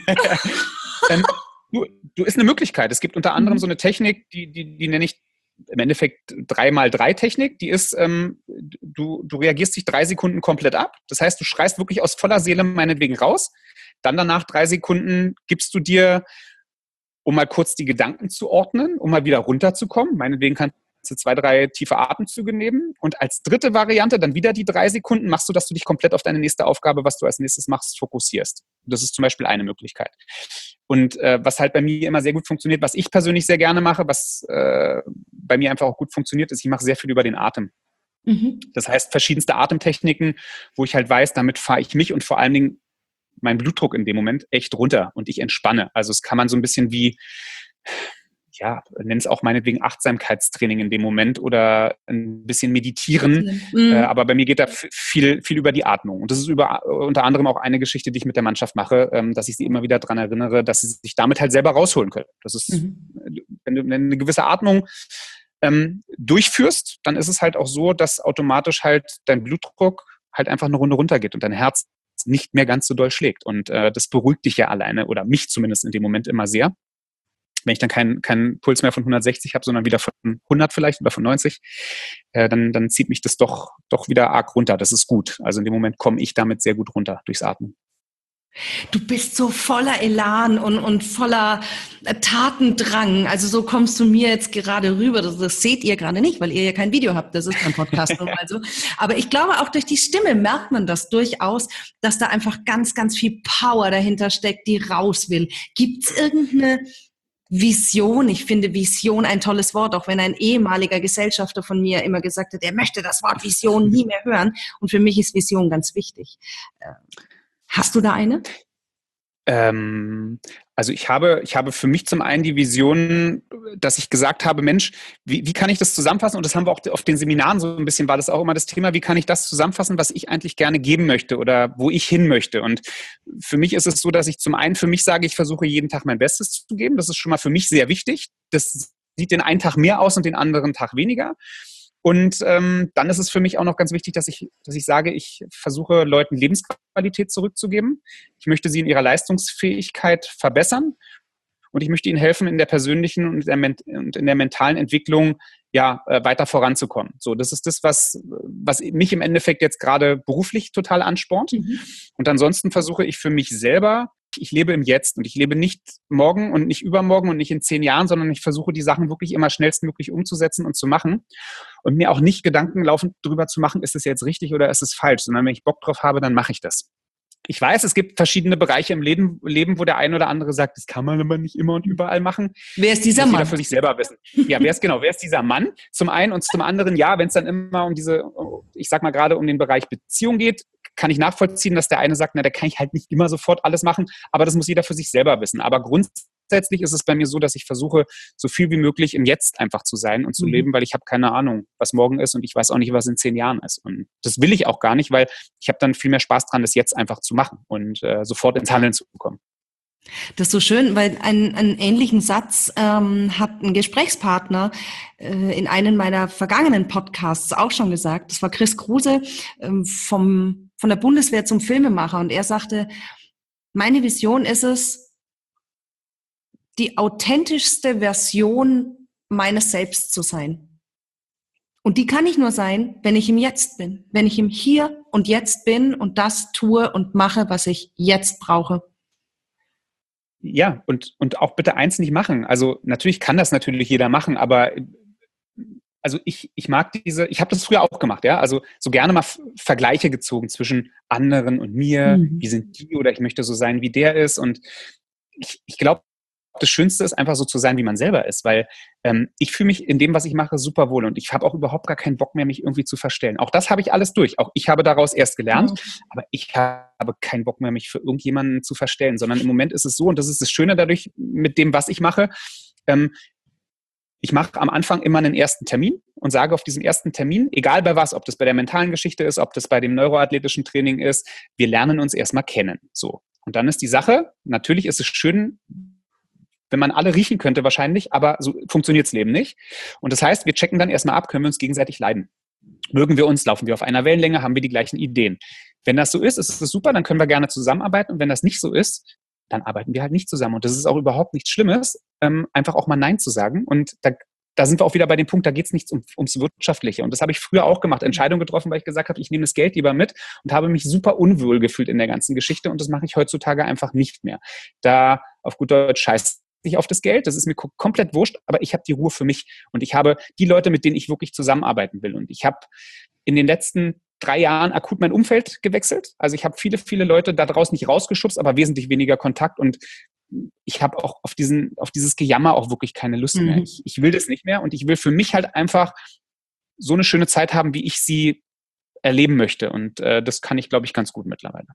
Du ist eine Möglichkeit. Es gibt unter anderem so eine Technik, die nenne ich im Endeffekt 3x3-Technik, die ist, du reagierst dich 3 Sekunden komplett ab. Das heißt, du schreist wirklich aus voller Seele meinetwegen raus. Dann danach 3 Sekunden gibst du dir, um mal kurz die Gedanken zu ordnen, um mal wieder runterzukommen. Meinetwegen kannst du 2, 3 tiefe Atemzüge nehmen. Und als dritte Variante dann wieder die 3 Sekunden machst du, dass du dich komplett auf deine nächste Aufgabe, was du als nächstes machst, fokussierst. Das ist zum Beispiel eine Möglichkeit. Und was halt bei mir immer sehr gut funktioniert, was ich persönlich sehr gerne mache, was bei mir einfach auch gut funktioniert, ist, ich mache sehr viel über den Atem. Das heißt, verschiedenste Atemtechniken, wo ich halt weiß, damit fahre ich mich und vor allen Dingen meinen Blutdruck in dem Moment echt runter und ich entspanne. Also es kann man so ein bisschen wie, nenn es auch meinetwegen Achtsamkeitstraining in dem Moment oder ein bisschen meditieren. Aber bei mir geht da viel über die Atmung. Und das ist unter anderem auch eine Geschichte, die ich mit der Mannschaft mache, dass ich sie immer wieder daran erinnere, dass sie sich damit halt selber rausholen können. Das ist, wenn du eine gewisse Atmung durchführst, dann ist es halt auch so, dass automatisch halt dein Blutdruck halt einfach eine Runde runtergeht und dein Herz nicht mehr ganz so doll schlägt. Und das beruhigt dich ja alleine oder mich zumindest in dem Moment immer sehr. wenn ich dann keinen Puls mehr von 160 habe, sondern wieder von 100 vielleicht oder von 90, dann zieht mich das doch wieder arg runter. Das ist gut. Also in dem Moment komme ich damit sehr gut runter durchs Atmen. Du bist so voller Elan und voller Tatendrang. Also so kommst du mir jetzt gerade rüber. Das seht ihr gerade nicht, weil ihr ja kein Video habt. Das ist kein Podcast nun mal so. Aber ich glaube, auch durch die Stimme merkt man das durchaus, dass da einfach ganz, ganz viel Power dahinter steckt, die raus will. Gibt's irgendeine Vision? Ich finde Vision ein tolles Wort, auch wenn ein ehemaliger Gesellschafter von mir immer gesagt hat, er möchte das Wort Vision nie mehr hören. Und für mich ist Vision ganz wichtig. Hast du da eine? Also ich habe für mich zum einen die Vision, dass ich gesagt habe, Mensch, wie kann ich das zusammenfassen? Und das haben wir auch auf den Seminaren so ein bisschen, war das auch immer das Thema, wie kann ich das zusammenfassen, was ich eigentlich gerne geben möchte oder wo ich hin möchte? Und für mich ist es so, dass ich zum einen für mich sage, ich versuche jeden Tag mein Bestes zu geben. Das ist schon mal für mich sehr wichtig. Das sieht den einen Tag mehr aus und den anderen Tag weniger. Und dann ist es für mich auch noch ganz wichtig, dass ich sage, ich versuche Leuten Lebensqualität zurückzugeben. Ich möchte sie in ihrer Leistungsfähigkeit verbessern und ich möchte ihnen helfen, in der persönlichen und in der mentalen Entwicklung weiter voranzukommen. So, das ist das, was mich im Endeffekt jetzt gerade beruflich total anspornt. Mhm. Und ansonsten versuche ich für mich selber, ich lebe im Jetzt und ich lebe nicht morgen und nicht übermorgen und nicht in 10 Jahren, sondern ich versuche die Sachen wirklich immer schnellstmöglich umzusetzen und zu machen und mir auch nicht Gedanken laufend darüber zu machen, ist es jetzt richtig oder ist es falsch, sondern wenn ich Bock drauf habe, dann mache ich das. Ich weiß, es gibt verschiedene Bereiche im Leben, wo der ein oder andere sagt, das kann man aber nicht immer und überall machen. Wer ist dieser Mann? Jeder für sich selber wissen. Ja, wer ist dieser Mann? Zum einen und zum anderen, ja, wenn es dann immer um ich sag mal gerade um den Bereich Beziehung geht, kann ich nachvollziehen, dass der eine sagt, na, da kann ich halt nicht immer sofort alles machen, aber das muss jeder für sich selber wissen. Aber grundsätzlich ist es bei mir so, dass ich versuche, so viel wie möglich im Jetzt einfach zu sein und zu leben, weil ich habe keine Ahnung, was morgen ist und ich weiß auch nicht, was in 10 Jahren ist. Und das will ich auch gar nicht, weil ich habe dann viel mehr Spaß dran, das jetzt einfach zu machen und sofort ins Handeln zu kommen. Das ist so schön, weil einen ähnlichen Satz hat ein Gesprächspartner in einem meiner vergangenen Podcasts auch schon gesagt. Das war Chris Kruse von der Bundeswehr zum Filmemacher. Und er sagte, meine Vision ist es, die authentischste Version meines Selbst zu sein. Und die kann ich nur sein, wenn ich im Jetzt bin. Wenn ich im Hier und Jetzt bin und das tue und mache, was ich jetzt brauche. Ja, und auch bitte eins nicht machen. Also natürlich kann das natürlich jeder machen, aber also ich mag ich habe das früher auch gemacht, ja, also so gerne mal Vergleiche gezogen zwischen anderen und mir, wie sind die oder ich möchte so sein, wie der ist und ich glaube, das Schönste ist einfach so zu sein, wie man selber ist, weil ich fühle mich in dem, was ich mache, super wohl und ich habe auch überhaupt gar keinen Bock mehr, mich irgendwie zu verstellen. Auch das habe ich alles durch. Auch ich habe daraus erst gelernt, aber ich habe keinen Bock mehr, mich für irgendjemanden zu verstellen, sondern im Moment ist es so und das ist das Schöne dadurch mit dem, was ich mache. Ich mache am Anfang immer einen ersten Termin und sage auf diesem ersten Termin, egal bei was, ob das bei der mentalen Geschichte ist, ob das bei dem neuroathletischen Training ist, wir lernen uns erstmal kennen. So. Und dann ist die Sache, natürlich ist es schön, wenn man alle riechen könnte wahrscheinlich, aber so funktioniert das Leben nicht. Und das heißt, wir checken dann erstmal ab, können wir uns gegenseitig leiden. Mögen wir uns, laufen wir auf einer Wellenlänge, haben wir die gleichen Ideen. Wenn das so ist es super, dann können wir gerne zusammenarbeiten. Und wenn das nicht so ist, dann arbeiten wir halt nicht zusammen. Und das ist auch überhaupt nichts Schlimmes, einfach auch mal Nein zu sagen. Und da sind wir auch wieder bei dem Punkt, da geht es nicht ums Wirtschaftliche. Und das habe ich früher auch gemacht, Entscheidungen getroffen, weil ich gesagt habe, ich nehme das Geld lieber mit und habe mich super unwohl gefühlt in der ganzen Geschichte. Und das mache ich heutzutage einfach nicht mehr. Da auf gut Deutsch scheiß ich auf das Geld, das ist mir komplett wurscht, aber ich habe die Ruhe für mich. Und ich habe die Leute, mit denen ich wirklich zusammenarbeiten will. Und ich habe in den letzten 3 Jahren akut mein Umfeld gewechselt. Also ich habe viele, viele Leute da draußen nicht rausgeschubst, aber wesentlich weniger Kontakt und ich habe auch auf dieses Gejammer auch wirklich keine Lust mehr. Ich will das nicht mehr und ich will für mich halt einfach so eine schöne Zeit haben, wie ich sie erleben möchte und das kann ich, glaube ich, ganz gut mittlerweile.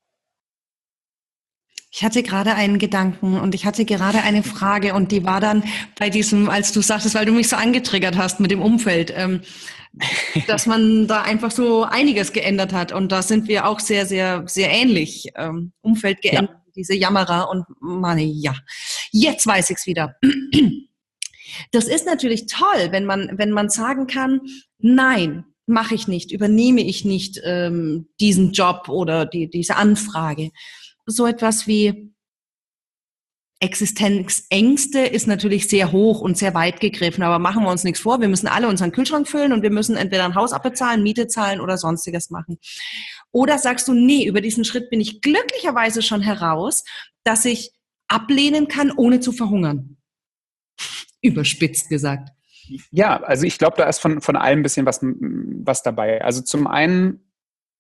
Ich hatte gerade einen Gedanken und ich hatte gerade eine Frage und die war dann bei diesem, als du sagtest, weil du mich so angetriggert hast mit dem Umfeld, dass man da einfach so einiges geändert hat und da sind wir auch sehr, sehr, sehr ähnlich. Umfeld geändert, ja. Diese Jammerer und ja, jetzt weiß ich's wieder. Das ist natürlich toll, wenn man sagen kann, nein, mache ich nicht, übernehme ich nicht diesen Job oder diese Anfrage. So etwas wie, Existenzängste ist natürlich sehr hoch und sehr weit gegriffen, aber machen wir uns nichts vor, wir müssen alle unseren Kühlschrank füllen und wir müssen entweder ein Haus abbezahlen, Miete zahlen oder sonstiges machen. Oder sagst du, nee, über diesen Schritt bin ich glücklicherweise schon heraus, dass ich ablehnen kann, ohne zu verhungern? Überspitzt gesagt. Ja, also ich glaube, da ist von allem ein bisschen was dabei. Also zum einen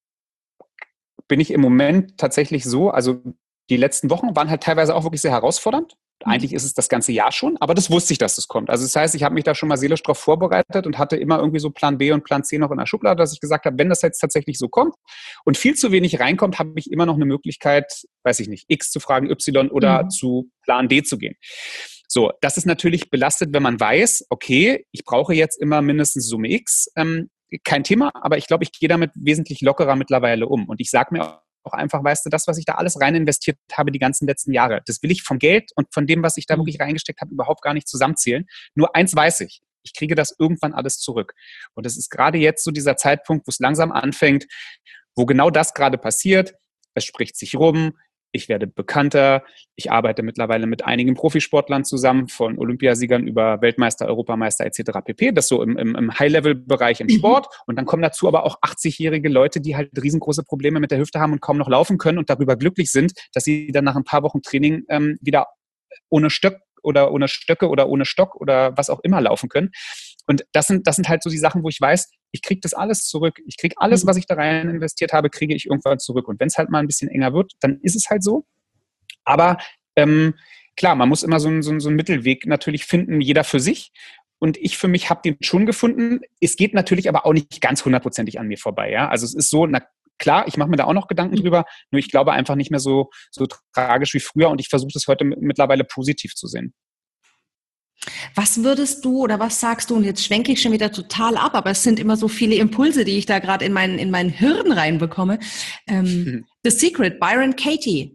bin ich im Moment tatsächlich so, also die letzten Wochen waren halt teilweise auch wirklich sehr herausfordernd. Eigentlich ist es das ganze Jahr schon, aber das wusste ich, dass das kommt. Also das heißt, ich habe mich da schon mal seelisch drauf vorbereitet und hatte immer irgendwie so Plan B und Plan C noch in der Schublade, dass ich gesagt habe, wenn das jetzt tatsächlich so kommt und viel zu wenig reinkommt, habe ich immer noch eine Möglichkeit, weiß ich nicht, X zu fragen, Y oder zu Plan D zu gehen. So, das ist natürlich belastet, wenn man weiß, okay, ich brauche jetzt immer mindestens Summe X. Kein Thema, aber ich glaube, ich gehe damit wesentlich lockerer mittlerweile um. Und ich sage mir auch einfach, weißt du, das, was ich da alles rein investiert habe die ganzen letzten Jahre, das will ich vom Geld und von dem, was ich da wirklich reingesteckt habe, überhaupt gar nicht zusammenzählen. Nur eins weiß ich kriege das irgendwann alles zurück. Und es ist gerade jetzt so dieser Zeitpunkt, wo es langsam anfängt, wo genau das gerade passiert. Es spricht sich rum. Ich werde bekannter. Ich arbeite mittlerweile mit einigen Profisportlern zusammen, von Olympiasiegern über Weltmeister, Europameister etc. pp. Das so im High-Level-Bereich im Sport. Und dann kommen dazu aber auch 80-jährige Leute, die halt riesengroße Probleme mit der Hüfte haben und kaum noch laufen können und darüber glücklich sind, dass sie dann nach ein paar Wochen Training wieder ohne Stöcke oder ohne Stock oder was auch immer laufen können. Und das sind halt so die Sachen, wo ich weiß, ich kriege das alles zurück. Ich kriege alles, was ich da rein investiert habe, kriege ich irgendwann zurück. Und wenn es halt mal ein bisschen enger wird, dann ist es halt so. Aber klar, man muss immer so einen Mittelweg natürlich finden, jeder für sich. Und ich für mich habe den schon gefunden. Es geht natürlich aber auch nicht ganz hundertprozentig an mir vorbei. Ja? Also es ist so, na klar, ich mache mir da auch noch Gedanken drüber, nur ich glaube einfach nicht mehr so tragisch wie früher und ich versuche das heute mittlerweile positiv zu sehen. Was würdest du oder was sagst du, und jetzt schwenke ich schon wieder total ab, aber es sind immer so viele Impulse, die ich da gerade in mein Hirn reinbekomme. The Secret, Byron Katie.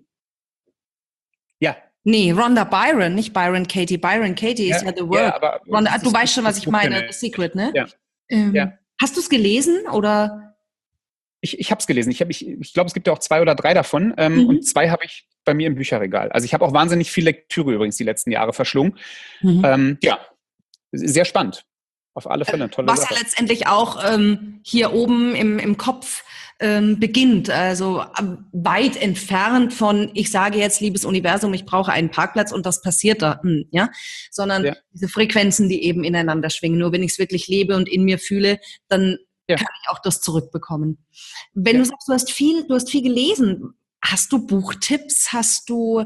Ja. Nee, Rhonda Byron, nicht Byron Katie. Byron Katie ist ja The Work. Ja, aber Rhonda, du weißt schon, was ich meine, The Secret, ne? Ja. Hast du es gelesen oder? Ich habe es gelesen. Ich glaube, es gibt ja auch 2 oder 3 davon. Und 2 habe ich bei mir im Bücherregal. Also ich habe auch wahnsinnig viel Lektüre übrigens die letzten Jahre verschlungen. Ja, sehr spannend. Auf alle Fälle. Tolle Was Sache. ja letztendlich auch hier oben im Kopf beginnt. Also weit entfernt von, ich sage jetzt, liebes Universum, ich brauche einen Parkplatz und das passiert da. Ja? Sondern diese Frequenzen, die eben ineinander schwingen. Nur wenn ich es wirklich lebe und in mir fühle, dann kann ich auch das zurückbekommen. Wenn du sagst, du hast viel gelesen, hast du Buchtipps, hast du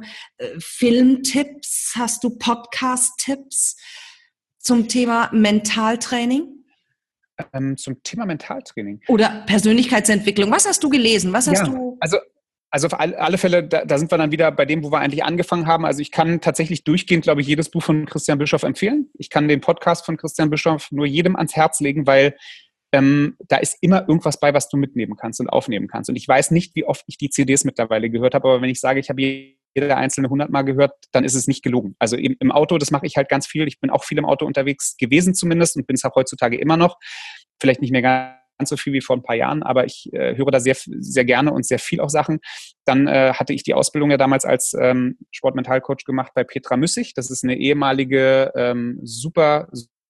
Filmtipps, hast du Podcast-Tipps zum Thema Mentaltraining? Zum Thema Mentaltraining. Oder Persönlichkeitsentwicklung. Was hast du gelesen? Was hast du? Also auf alle Fälle, da sind wir dann wieder bei dem, wo wir eigentlich angefangen haben. Also ich kann tatsächlich durchgehend, glaube ich, jedes Buch von Christian Bischoff empfehlen. Ich kann den Podcast von Christian Bischoff nur jedem ans Herz legen, weil da ist immer irgendwas bei, was du mitnehmen kannst und aufnehmen kannst. Und ich weiß nicht, wie oft ich die CDs mittlerweile gehört habe, aber wenn ich sage, ich habe jede einzelne 100 Mal gehört, dann ist es nicht gelogen. Also im Auto, das mache ich halt ganz viel. Ich bin auch viel im Auto unterwegs gewesen zumindest und bin es auch heutzutage immer noch. Vielleicht nicht mehr ganz so viel wie vor ein paar Jahren, aber ich höre da sehr, sehr gerne und sehr viel auch Sachen. Dann hatte ich die Ausbildung ja damals als Sportmentalcoach gemacht bei Petra Müssig. Das ist eine ehemalige, super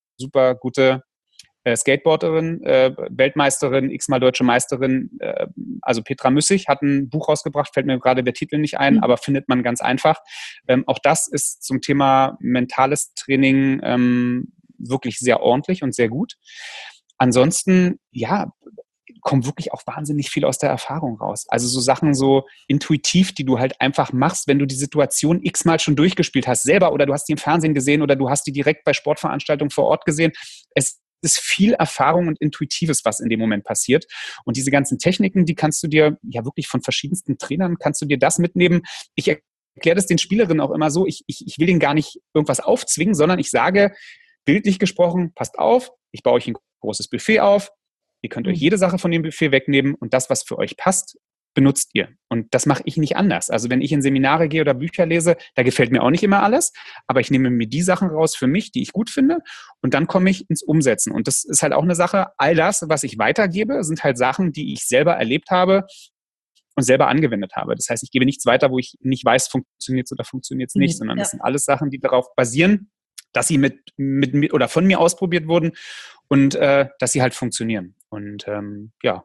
gute Skateboarderin, Weltmeisterin, x-mal deutsche Meisterin, also Petra Müssig, hat ein Buch rausgebracht, fällt mir gerade der Titel nicht ein, aber findet man ganz einfach. Auch das ist zum Thema mentales Training wirklich sehr ordentlich und sehr gut. Ansonsten, ja, kommt wirklich auch wahnsinnig viel aus der Erfahrung raus. Also so Sachen so intuitiv, die du halt einfach machst, wenn du die Situation x-mal schon durchgespielt hast, selber, oder du hast die im Fernsehen gesehen oder du hast die direkt bei Sportveranstaltungen vor Ort gesehen. Es ist viel Erfahrung und Intuitives, was in dem Moment passiert. Und diese ganzen Techniken, die kannst du dir ja wirklich von verschiedensten Trainern, kannst du dir das mitnehmen. Ich erkläre das den Spielerinnen auch immer so, ich will denen gar nicht irgendwas aufzwingen, sondern ich sage, bildlich gesprochen, passt auf, ich baue euch ein großes Buffet auf, ihr könnt euch jede Sache von dem Buffet wegnehmen und das, was für euch passt, benutzt ihr. Und das mache ich nicht anders. Also wenn ich in Seminare gehe oder Bücher lese, da gefällt mir auch nicht immer alles, aber ich nehme mir die Sachen raus für mich, die ich gut finde, und dann komme ich ins Umsetzen. Und das ist halt auch eine Sache, all das, was ich weitergebe, sind halt Sachen, die ich selber erlebt habe, und selber angewendet habe. Das heißt, ich gebe nichts weiter, wo ich nicht weiß, funktioniert es oder funktioniert es nicht, sondern das sind alles Sachen, die darauf basieren, dass sie mit oder von mir ausprobiert wurden und dass sie halt funktionieren. Und ja.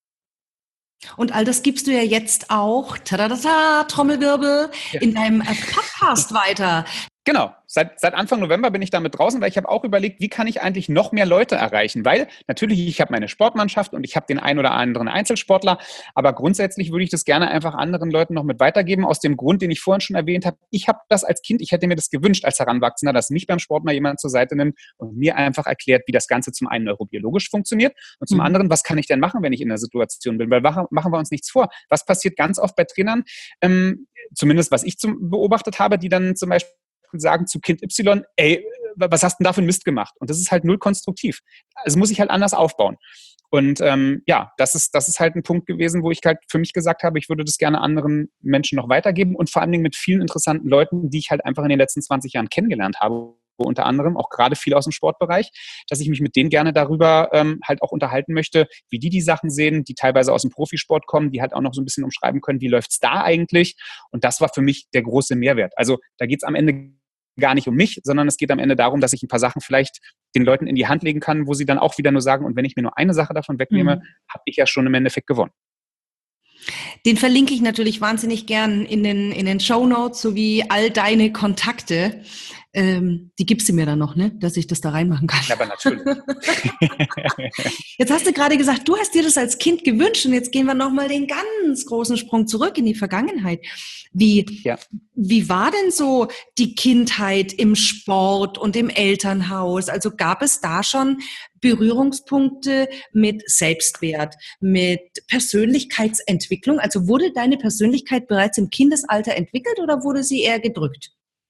Und all das gibst du ja jetzt auch, Trommelwirbel, in deinem Podcast weiter. Genau. Seit Anfang November bin ich damit draußen, weil ich habe auch überlegt, wie kann ich eigentlich noch mehr Leute erreichen? Weil natürlich, ich habe meine Sportmannschaft und ich habe den einen oder anderen Einzelsportler, aber grundsätzlich würde ich das gerne einfach anderen Leuten noch mit weitergeben, aus dem Grund, den ich vorhin schon erwähnt habe. Ich habe das als Kind, ich hätte mir das gewünscht als Heranwachsender, dass mich beim Sport mal jemand zur Seite nimmt und mir einfach erklärt, wie das Ganze zum einen neurobiologisch funktioniert und zum anderen, was kann ich denn machen, wenn ich in der Situation bin? Weil machen wir uns nichts vor. Was passiert ganz oft bei Trainern, zumindest was ich beobachtet habe, die dann zum Beispiel sagen zu Kind Y, ey, was hast du denn da für einen Mist gemacht? Und das ist halt null konstruktiv. Also muss ich halt anders aufbauen. Und das ist halt ein Punkt gewesen, wo ich halt für mich gesagt habe, ich würde das gerne anderen Menschen noch weitergeben und vor allen Dingen mit vielen interessanten Leuten, die ich halt einfach in den letzten 20 Jahren kennengelernt habe, unter anderem auch gerade viel aus dem Sportbereich, dass ich mich mit denen gerne darüber halt auch unterhalten möchte, wie die Sachen sehen, die teilweise aus dem Profisport kommen, die halt auch noch so ein bisschen umschreiben können, wie läuft's da eigentlich? Und das war für mich der große Mehrwert. Also da geht's am Ende gar nicht um mich, sondern es geht am Ende darum, dass ich ein paar Sachen vielleicht den Leuten in die Hand legen kann, wo sie dann auch wieder nur sagen, und wenn ich mir nur eine Sache davon wegnehme, habe ich ja schon im Endeffekt gewonnen. Den verlinke ich natürlich wahnsinnig gern in den Shownotes sowie all deine Kontakte. Die gibst du mir dann noch, ne? Dass ich das da reinmachen kann. Ja, aber natürlich. Jetzt hast du gerade gesagt, du hast dir das als Kind gewünscht und jetzt gehen wir nochmal den ganz großen Sprung zurück in die Vergangenheit. Wie war denn so die Kindheit im Sport und im Elternhaus? Also gab es da schon Berührungspunkte mit Selbstwert, mit Persönlichkeitsentwicklung? Also wurde deine Persönlichkeit bereits im Kindesalter entwickelt oder wurde sie eher gedrückt?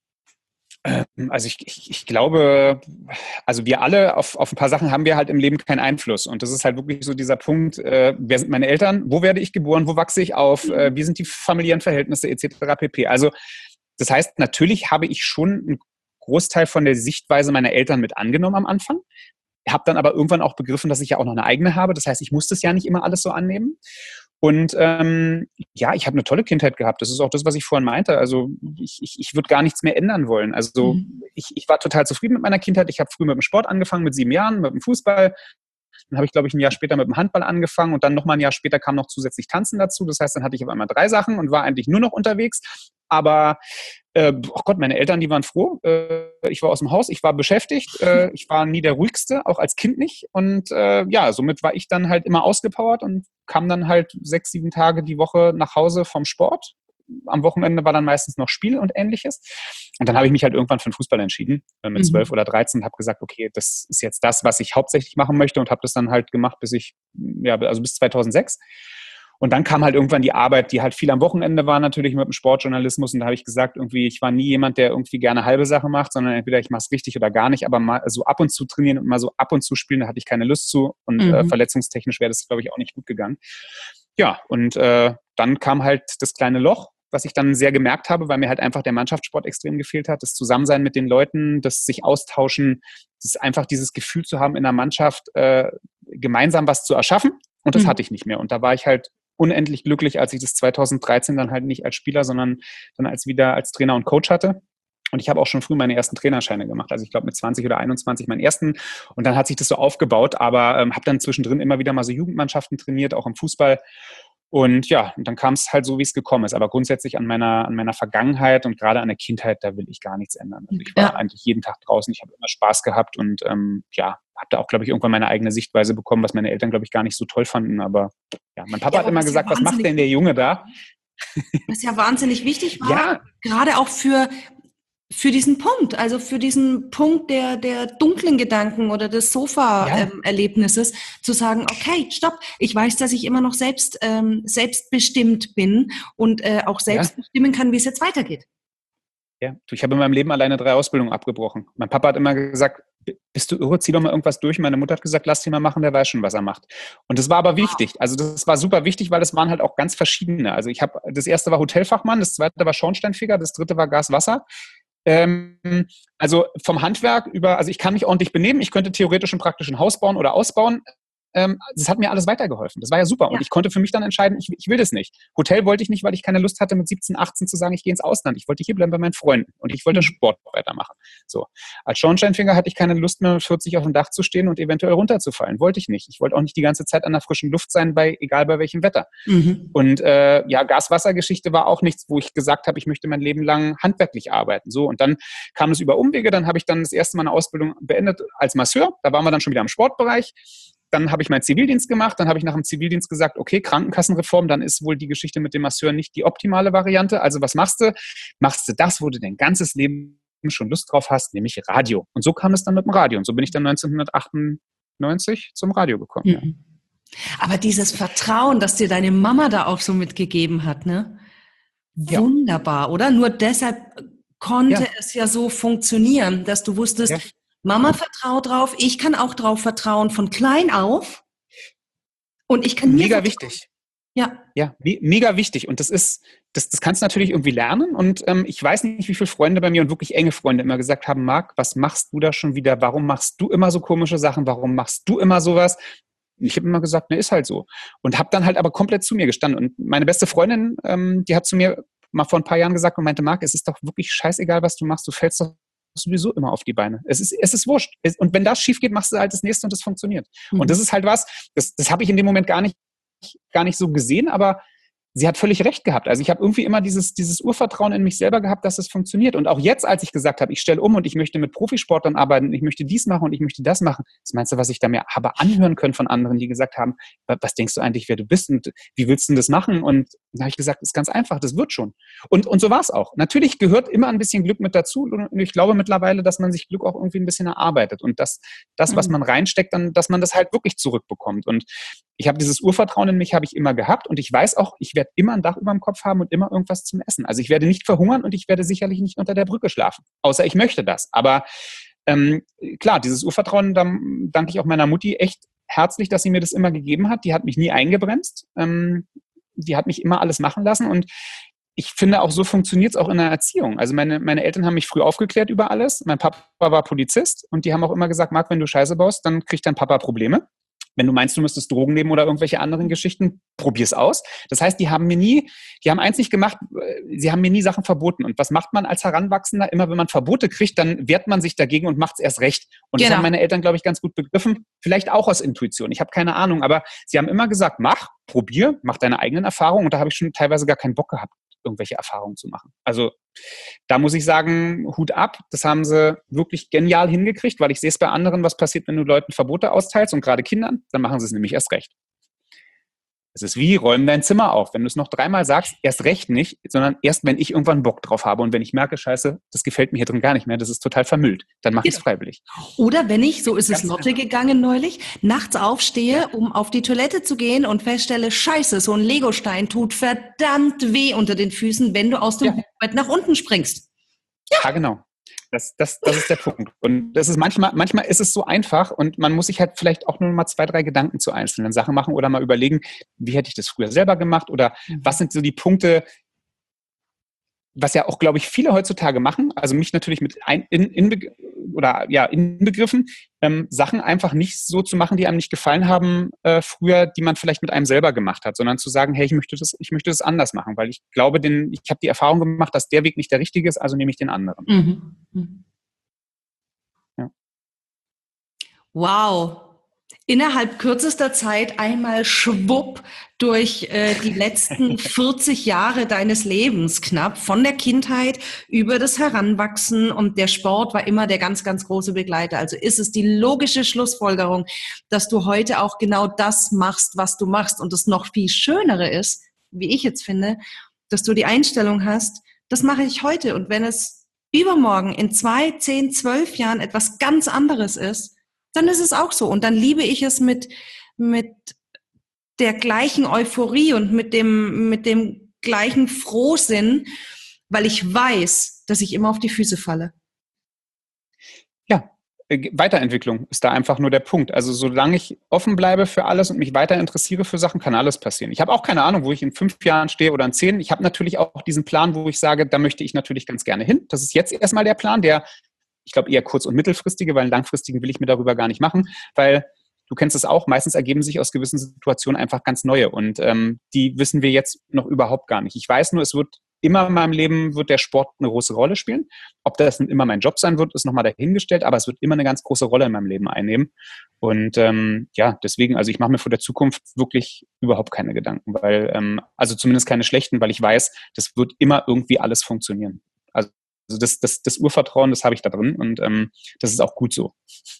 Also ich glaube, also wir alle auf ein paar Sachen haben wir halt im Leben keinen Einfluss. Und das ist halt wirklich so dieser Punkt, wer sind meine Eltern, wo werde ich geboren, wo wachse ich auf, wie sind die familiären Verhältnisse etc. pp. Also das heißt, natürlich habe ich schon einen Großteil von der Sichtweise meiner Eltern mit angenommen am Anfang, habe dann aber irgendwann auch begriffen, dass ich ja auch noch eine eigene habe. Das heißt, ich musste es ja nicht immer alles so annehmen. Und ich habe eine tolle Kindheit gehabt. Das ist auch das, was ich vorhin meinte. Also ich würde gar nichts mehr ändern wollen. Also ich war total zufrieden mit meiner Kindheit. Ich habe früh mit dem Sport angefangen, mit 7 Jahren, mit dem Fußball. Dann habe ich, glaube ich, ein Jahr später mit dem Handball angefangen und dann nochmal ein Jahr später kam noch zusätzlich Tanzen dazu. Das heißt, dann hatte ich auf einmal 3 Sachen und war eigentlich nur noch unterwegs. Aber, meine Eltern, die waren froh. Ich war aus dem Haus, ich war beschäftigt. Ich war nie der Ruhigste, auch als Kind nicht. Und somit war ich dann halt immer ausgepowert und kam dann halt 6, 7 Tage die Woche nach Hause vom Sport. Am Wochenende war dann meistens noch Spiel und Ähnliches. Und dann habe ich mich halt irgendwann für den Fußball entschieden, mit 12 oder 13 und habe gesagt, okay, das ist jetzt das, was ich hauptsächlich machen möchte und habe das dann halt gemacht bis 2006. Und dann kam halt irgendwann die Arbeit, die halt viel am Wochenende war, natürlich mit dem Sportjournalismus. Und da habe ich gesagt, irgendwie, ich war nie jemand, der irgendwie gerne halbe Sache macht, sondern entweder ich mache es richtig oder gar nicht. Aber mal so ab und zu trainieren und mal so ab und zu spielen, da hatte ich keine Lust zu. Und verletzungstechnisch wäre das, glaube ich, auch nicht gut gegangen. Ja, und dann kam halt das kleine Loch, was ich dann sehr gemerkt habe, weil mir halt einfach der Mannschaftssport extrem gefehlt hat. Das Zusammensein mit den Leuten, das sich austauschen, das einfach dieses Gefühl zu haben, in der Mannschaft gemeinsam was zu erschaffen. Und das hatte ich nicht mehr. Und da war ich halt unendlich glücklich, als ich das 2013 dann halt nicht als Spieler, sondern dann wieder als Trainer und Coach hatte. Und ich habe auch schon früh meine ersten Trainerscheine gemacht. Also ich glaube mit 20 oder 21 meinen ersten. Und dann hat sich das so aufgebaut. Aber habe dann zwischendrin immer wieder mal so Jugendmannschaften trainiert, auch im Fußball. Und ja, und dann kam es halt so, wie es gekommen ist. Aber grundsätzlich an meiner Vergangenheit und gerade an der Kindheit, da will ich gar nichts ändern. Also ich war eigentlich jeden Tag draußen. Ich habe immer Spaß gehabt und habe da auch, glaube ich, irgendwann meine eigene Sichtweise bekommen, was meine Eltern, glaube ich, gar nicht so toll fanden. Aber ja, mein Papa hat immer gesagt, was macht denn der Junge da? Das ist ja wahnsinnig wichtig, gerade auch für diesen Punkt, also für diesen Punkt der dunklen Gedanken oder des Sofa-Erlebnisses, zu sagen, okay, stopp, ich weiß, dass ich immer noch selbstbestimmt bin und auch selbst bestimmen kann, wie es jetzt weitergeht. Ja, ich habe in meinem Leben alleine 3 Ausbildungen abgebrochen. Mein Papa hat immer gesagt, bist du irre, zieh doch mal irgendwas durch. Meine Mutter hat gesagt, lass ihn mal machen, der weiß schon, was er macht. Und das war aber wichtig. Also das war super wichtig, weil es waren halt auch ganz verschiedene. Also das erste war Hotelfachmann, das zweite war Schornsteinfeger, das dritte war Gas-Wasser. Also vom Handwerk also ich kann mich ordentlich benehmen, ich könnte theoretisch und praktisch ein Haus bauen oder ausbauen. das hat mir alles weitergeholfen. Das war ja super. Und ich konnte für mich dann entscheiden, ich will das nicht. Hotel wollte ich nicht, weil ich keine Lust hatte, mit 17, 18 zu sagen, ich gehe ins Ausland. Ich wollte hier bleiben bei meinen Freunden und ich wollte Sport weitermachen. So. Als Schornsteinfeger hatte ich keine Lust mehr, mit 40 auf dem Dach zu stehen und eventuell runterzufallen. Wollte ich nicht. Ich wollte auch nicht die ganze Zeit an der frischen Luft sein, egal bei welchem Wetter. Und Gas-Wasser-Geschichte war auch nichts, wo ich gesagt habe, ich möchte mein Leben lang handwerklich arbeiten. So. Und dann kam es über Umwege. Dann habe ich dann das erste Mal eine Ausbildung beendet als Masseur. Da waren wir dann schon wieder im Sportbereich. Dann habe ich meinen Zivildienst gemacht. Dann habe ich nach dem Zivildienst gesagt, okay, Krankenkassenreform, dann ist wohl die Geschichte mit dem Masseur nicht die optimale Variante. Also was machst du? Machst du das, wo du dein ganzes Leben schon Lust drauf hast, nämlich Radio. Und so kam es dann mit dem Radio. Und so bin ich dann 1998 zum Radio gekommen. Ja. Aber dieses Vertrauen, das dir deine Mama da auch so mitgegeben hat, ne? Wunderbar, oder? Nur deshalb konnte es ja so funktionieren, dass du wusstest, Mama vertraut drauf, ich kann auch drauf vertrauen von klein auf und ich kann mir mega wichtig. Ja, mega wichtig. Und das kannst du natürlich irgendwie lernen. Und ich weiß nicht, wie viele Freunde bei mir und wirklich enge Freunde immer gesagt haben, Marc, was machst du da schon wieder? Warum machst du immer so komische Sachen? Warum machst du immer sowas? Und ich habe immer gesagt, ne, ist halt so. Und habe dann halt aber komplett zu mir gestanden. Und meine beste Freundin, die hat zu mir mal vor ein paar Jahren gesagt und meinte, Marc, es ist doch wirklich scheißegal, was du machst. Du fällst doch sowieso immer auf die Beine. Es ist wurscht. Und wenn das schief geht, machst du halt das nächste und das funktioniert. Und das ist halt was, das habe ich in dem Moment gar nicht so gesehen, aber sie hat völlig recht gehabt. Also ich habe irgendwie immer dieses Urvertrauen in mich selber gehabt, dass es funktioniert. Und auch jetzt, als ich gesagt habe, ich stelle um und ich möchte mit Profisportlern arbeiten, ich möchte dies machen und ich möchte das machen, das meinst du, was ich da mir habe anhören können von anderen, die gesagt haben, was denkst du eigentlich, wer du bist und wie willst du denn das machen? Und da habe ich gesagt, das ist ganz einfach, das wird schon. Und so war es auch. Natürlich gehört immer ein bisschen Glück mit dazu. Und ich glaube mittlerweile, dass man sich Glück auch irgendwie ein bisschen erarbeitet und das was man reinsteckt, dann, dass man das halt wirklich zurückbekommt. Und ich habe dieses Urvertrauen in mich, habe ich immer gehabt und ich weiß auch, ich werde immer ein Dach über dem Kopf haben und immer irgendwas zum Essen. Also ich werde nicht verhungern und ich werde sicherlich nicht unter der Brücke schlafen, außer ich möchte das. Aber klar, dieses Urvertrauen, da danke ich auch meiner Mutti echt herzlich, dass sie mir das immer gegeben hat. Die hat mich nie eingebremst. Die hat mich immer alles machen lassen und ich finde, auch so funktioniert es auch in der Erziehung. Also meine Eltern haben mich früh aufgeklärt über alles. Mein Papa war Polizist und die haben auch immer gesagt, Marc, wenn du Scheiße baust, dann kriegt dein Papa Probleme. Wenn du meinst, du müsstest Drogen nehmen oder irgendwelche anderen Geschichten, probier's aus. Das heißt, die haben eins nicht gemacht, sie haben mir nie Sachen verboten. Und was macht man als Heranwachsender? Immer wenn man Verbote kriegt, dann wehrt man sich dagegen und macht es erst recht. Und das haben meine Eltern, glaube ich, ganz gut begriffen. Vielleicht auch aus Intuition. Ich habe keine Ahnung. Aber sie haben immer gesagt, probier, mach deine eigenen Erfahrungen. Und da habe ich schon teilweise gar keinen Bock gehabt, irgendwelche Erfahrungen zu machen. Also da muss ich sagen, Hut ab. Das haben sie wirklich genial hingekriegt, weil ich sehe es bei anderen, was passiert, wenn du Leuten Verbote austeilst und gerade Kindern, dann machen sie es nämlich erst recht. Es ist wie, räum dein Zimmer auf. Wenn du es noch 3-mal sagst, erst recht nicht, sondern erst, wenn ich irgendwann Bock drauf habe und wenn ich merke, scheiße, das gefällt mir hier drin gar nicht mehr, das ist total vermüllt, dann mache ich es freiwillig. Oder wenn ich, so ist es Lotte gegangen neulich, nachts aufstehe, um auf die Toilette zu gehen und feststelle, scheiße, so ein Legostein tut verdammt weh unter den Füßen, wenn du aus dem Bett nach unten springst. Ja, genau. Das ist der Punkt. Und das ist manchmal ist es so einfach und man muss sich halt vielleicht auch nur mal 2, 3 Gedanken zu einzelnen Sachen machen oder mal überlegen, wie hätte ich das früher selber gemacht oder was sind so die Punkte, was ja auch, glaube ich, viele heutzutage machen, also mich natürlich mit inbegriffen, Sachen einfach nicht so zu machen, die einem nicht gefallen haben früher, die man vielleicht mit einem selber gemacht hat, sondern zu sagen, hey, ich möchte das anders machen, weil ich glaube, ich habe die Erfahrung gemacht, dass der Weg nicht der richtige ist, also nehme ich den anderen. Ja. Wow. Innerhalb kürzester Zeit einmal schwupp durch die letzten 40 Jahre deines Lebens knapp, von der Kindheit über das Heranwachsen und der Sport war immer der ganz, ganz große Begleiter. Also ist es die logische Schlussfolgerung, dass du heute auch genau das machst, was du machst und das noch viel Schönere ist, wie ich jetzt finde, dass du die Einstellung hast, das mache ich heute und wenn es übermorgen in 2, 10, 12 Jahren etwas ganz anderes ist, dann ist es auch so. Und dann liebe ich es mit der gleichen Euphorie und mit dem gleichen Frohsinn, weil ich weiß, dass ich immer auf die Füße falle. Ja, Weiterentwicklung ist da einfach nur der Punkt. Also solange ich offen bleibe für alles und mich weiter interessiere für Sachen, kann alles passieren. Ich habe auch keine Ahnung, wo ich in 5 Jahren stehe oder in 10. Ich habe natürlich auch diesen Plan, wo ich sage, da möchte ich natürlich ganz gerne hin. Das ist jetzt erstmal der Plan, der ich glaube eher kurz- und mittelfristige, weil einen langfristigen will ich mir darüber gar nicht machen, weil du kennst es auch, meistens ergeben sich aus gewissen Situationen einfach ganz neue und die wissen wir jetzt noch überhaupt gar nicht. Ich weiß nur, es wird immer in meinem Leben wird der Sport eine große Rolle spielen. Ob das dann immer mein Job sein wird, ist nochmal dahingestellt, aber es wird immer eine ganz große Rolle in meinem Leben einnehmen. Und deswegen, also ich mache mir vor der Zukunft wirklich überhaupt keine Gedanken, weil, also zumindest keine schlechten, weil ich weiß, das wird immer irgendwie alles funktionieren. Also das Urvertrauen, das habe ich da drin und das ist auch gut so.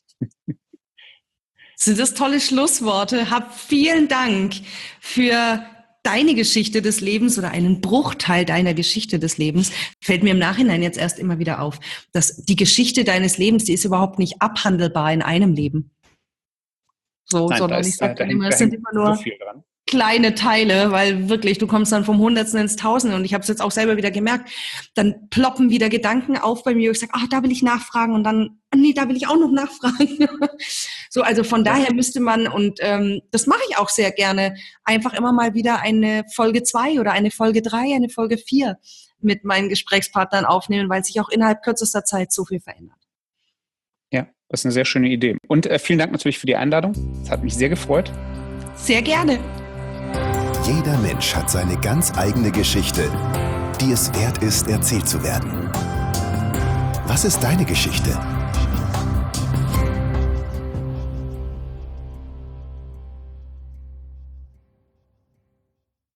Sind das tolle Schlussworte? Vielen Dank für deine Geschichte des Lebens oder einen Bruchteil deiner Geschichte des Lebens. Fällt mir im Nachhinein jetzt erst immer wieder auf, dass die Geschichte deines Lebens, die ist überhaupt nicht abhandelbar in einem Leben. Sondern ich sage dann immer, es sind immer nur so kleine Teile, weil wirklich, du kommst dann vom Hundertsten ins Tausende und ich habe es jetzt auch selber wieder gemerkt, dann ploppen wieder Gedanken auf bei mir, wo ich sage, da will ich nachfragen und dann, nee, da will ich auch noch nachfragen. So, also von daher müsste man, und das mache ich auch sehr gerne, einfach immer mal wieder eine Folge 2 oder eine Folge 3, eine Folge 4 mit meinen Gesprächspartnern aufnehmen, weil sich auch innerhalb kürzester Zeit so viel verändert. Ja, das ist eine sehr schöne Idee. Und vielen Dank natürlich für die Einladung. Es hat mich sehr gefreut. Sehr gerne. Jeder Mensch hat seine ganz eigene Geschichte, die es wert ist, erzählt zu werden. Was ist deine Geschichte?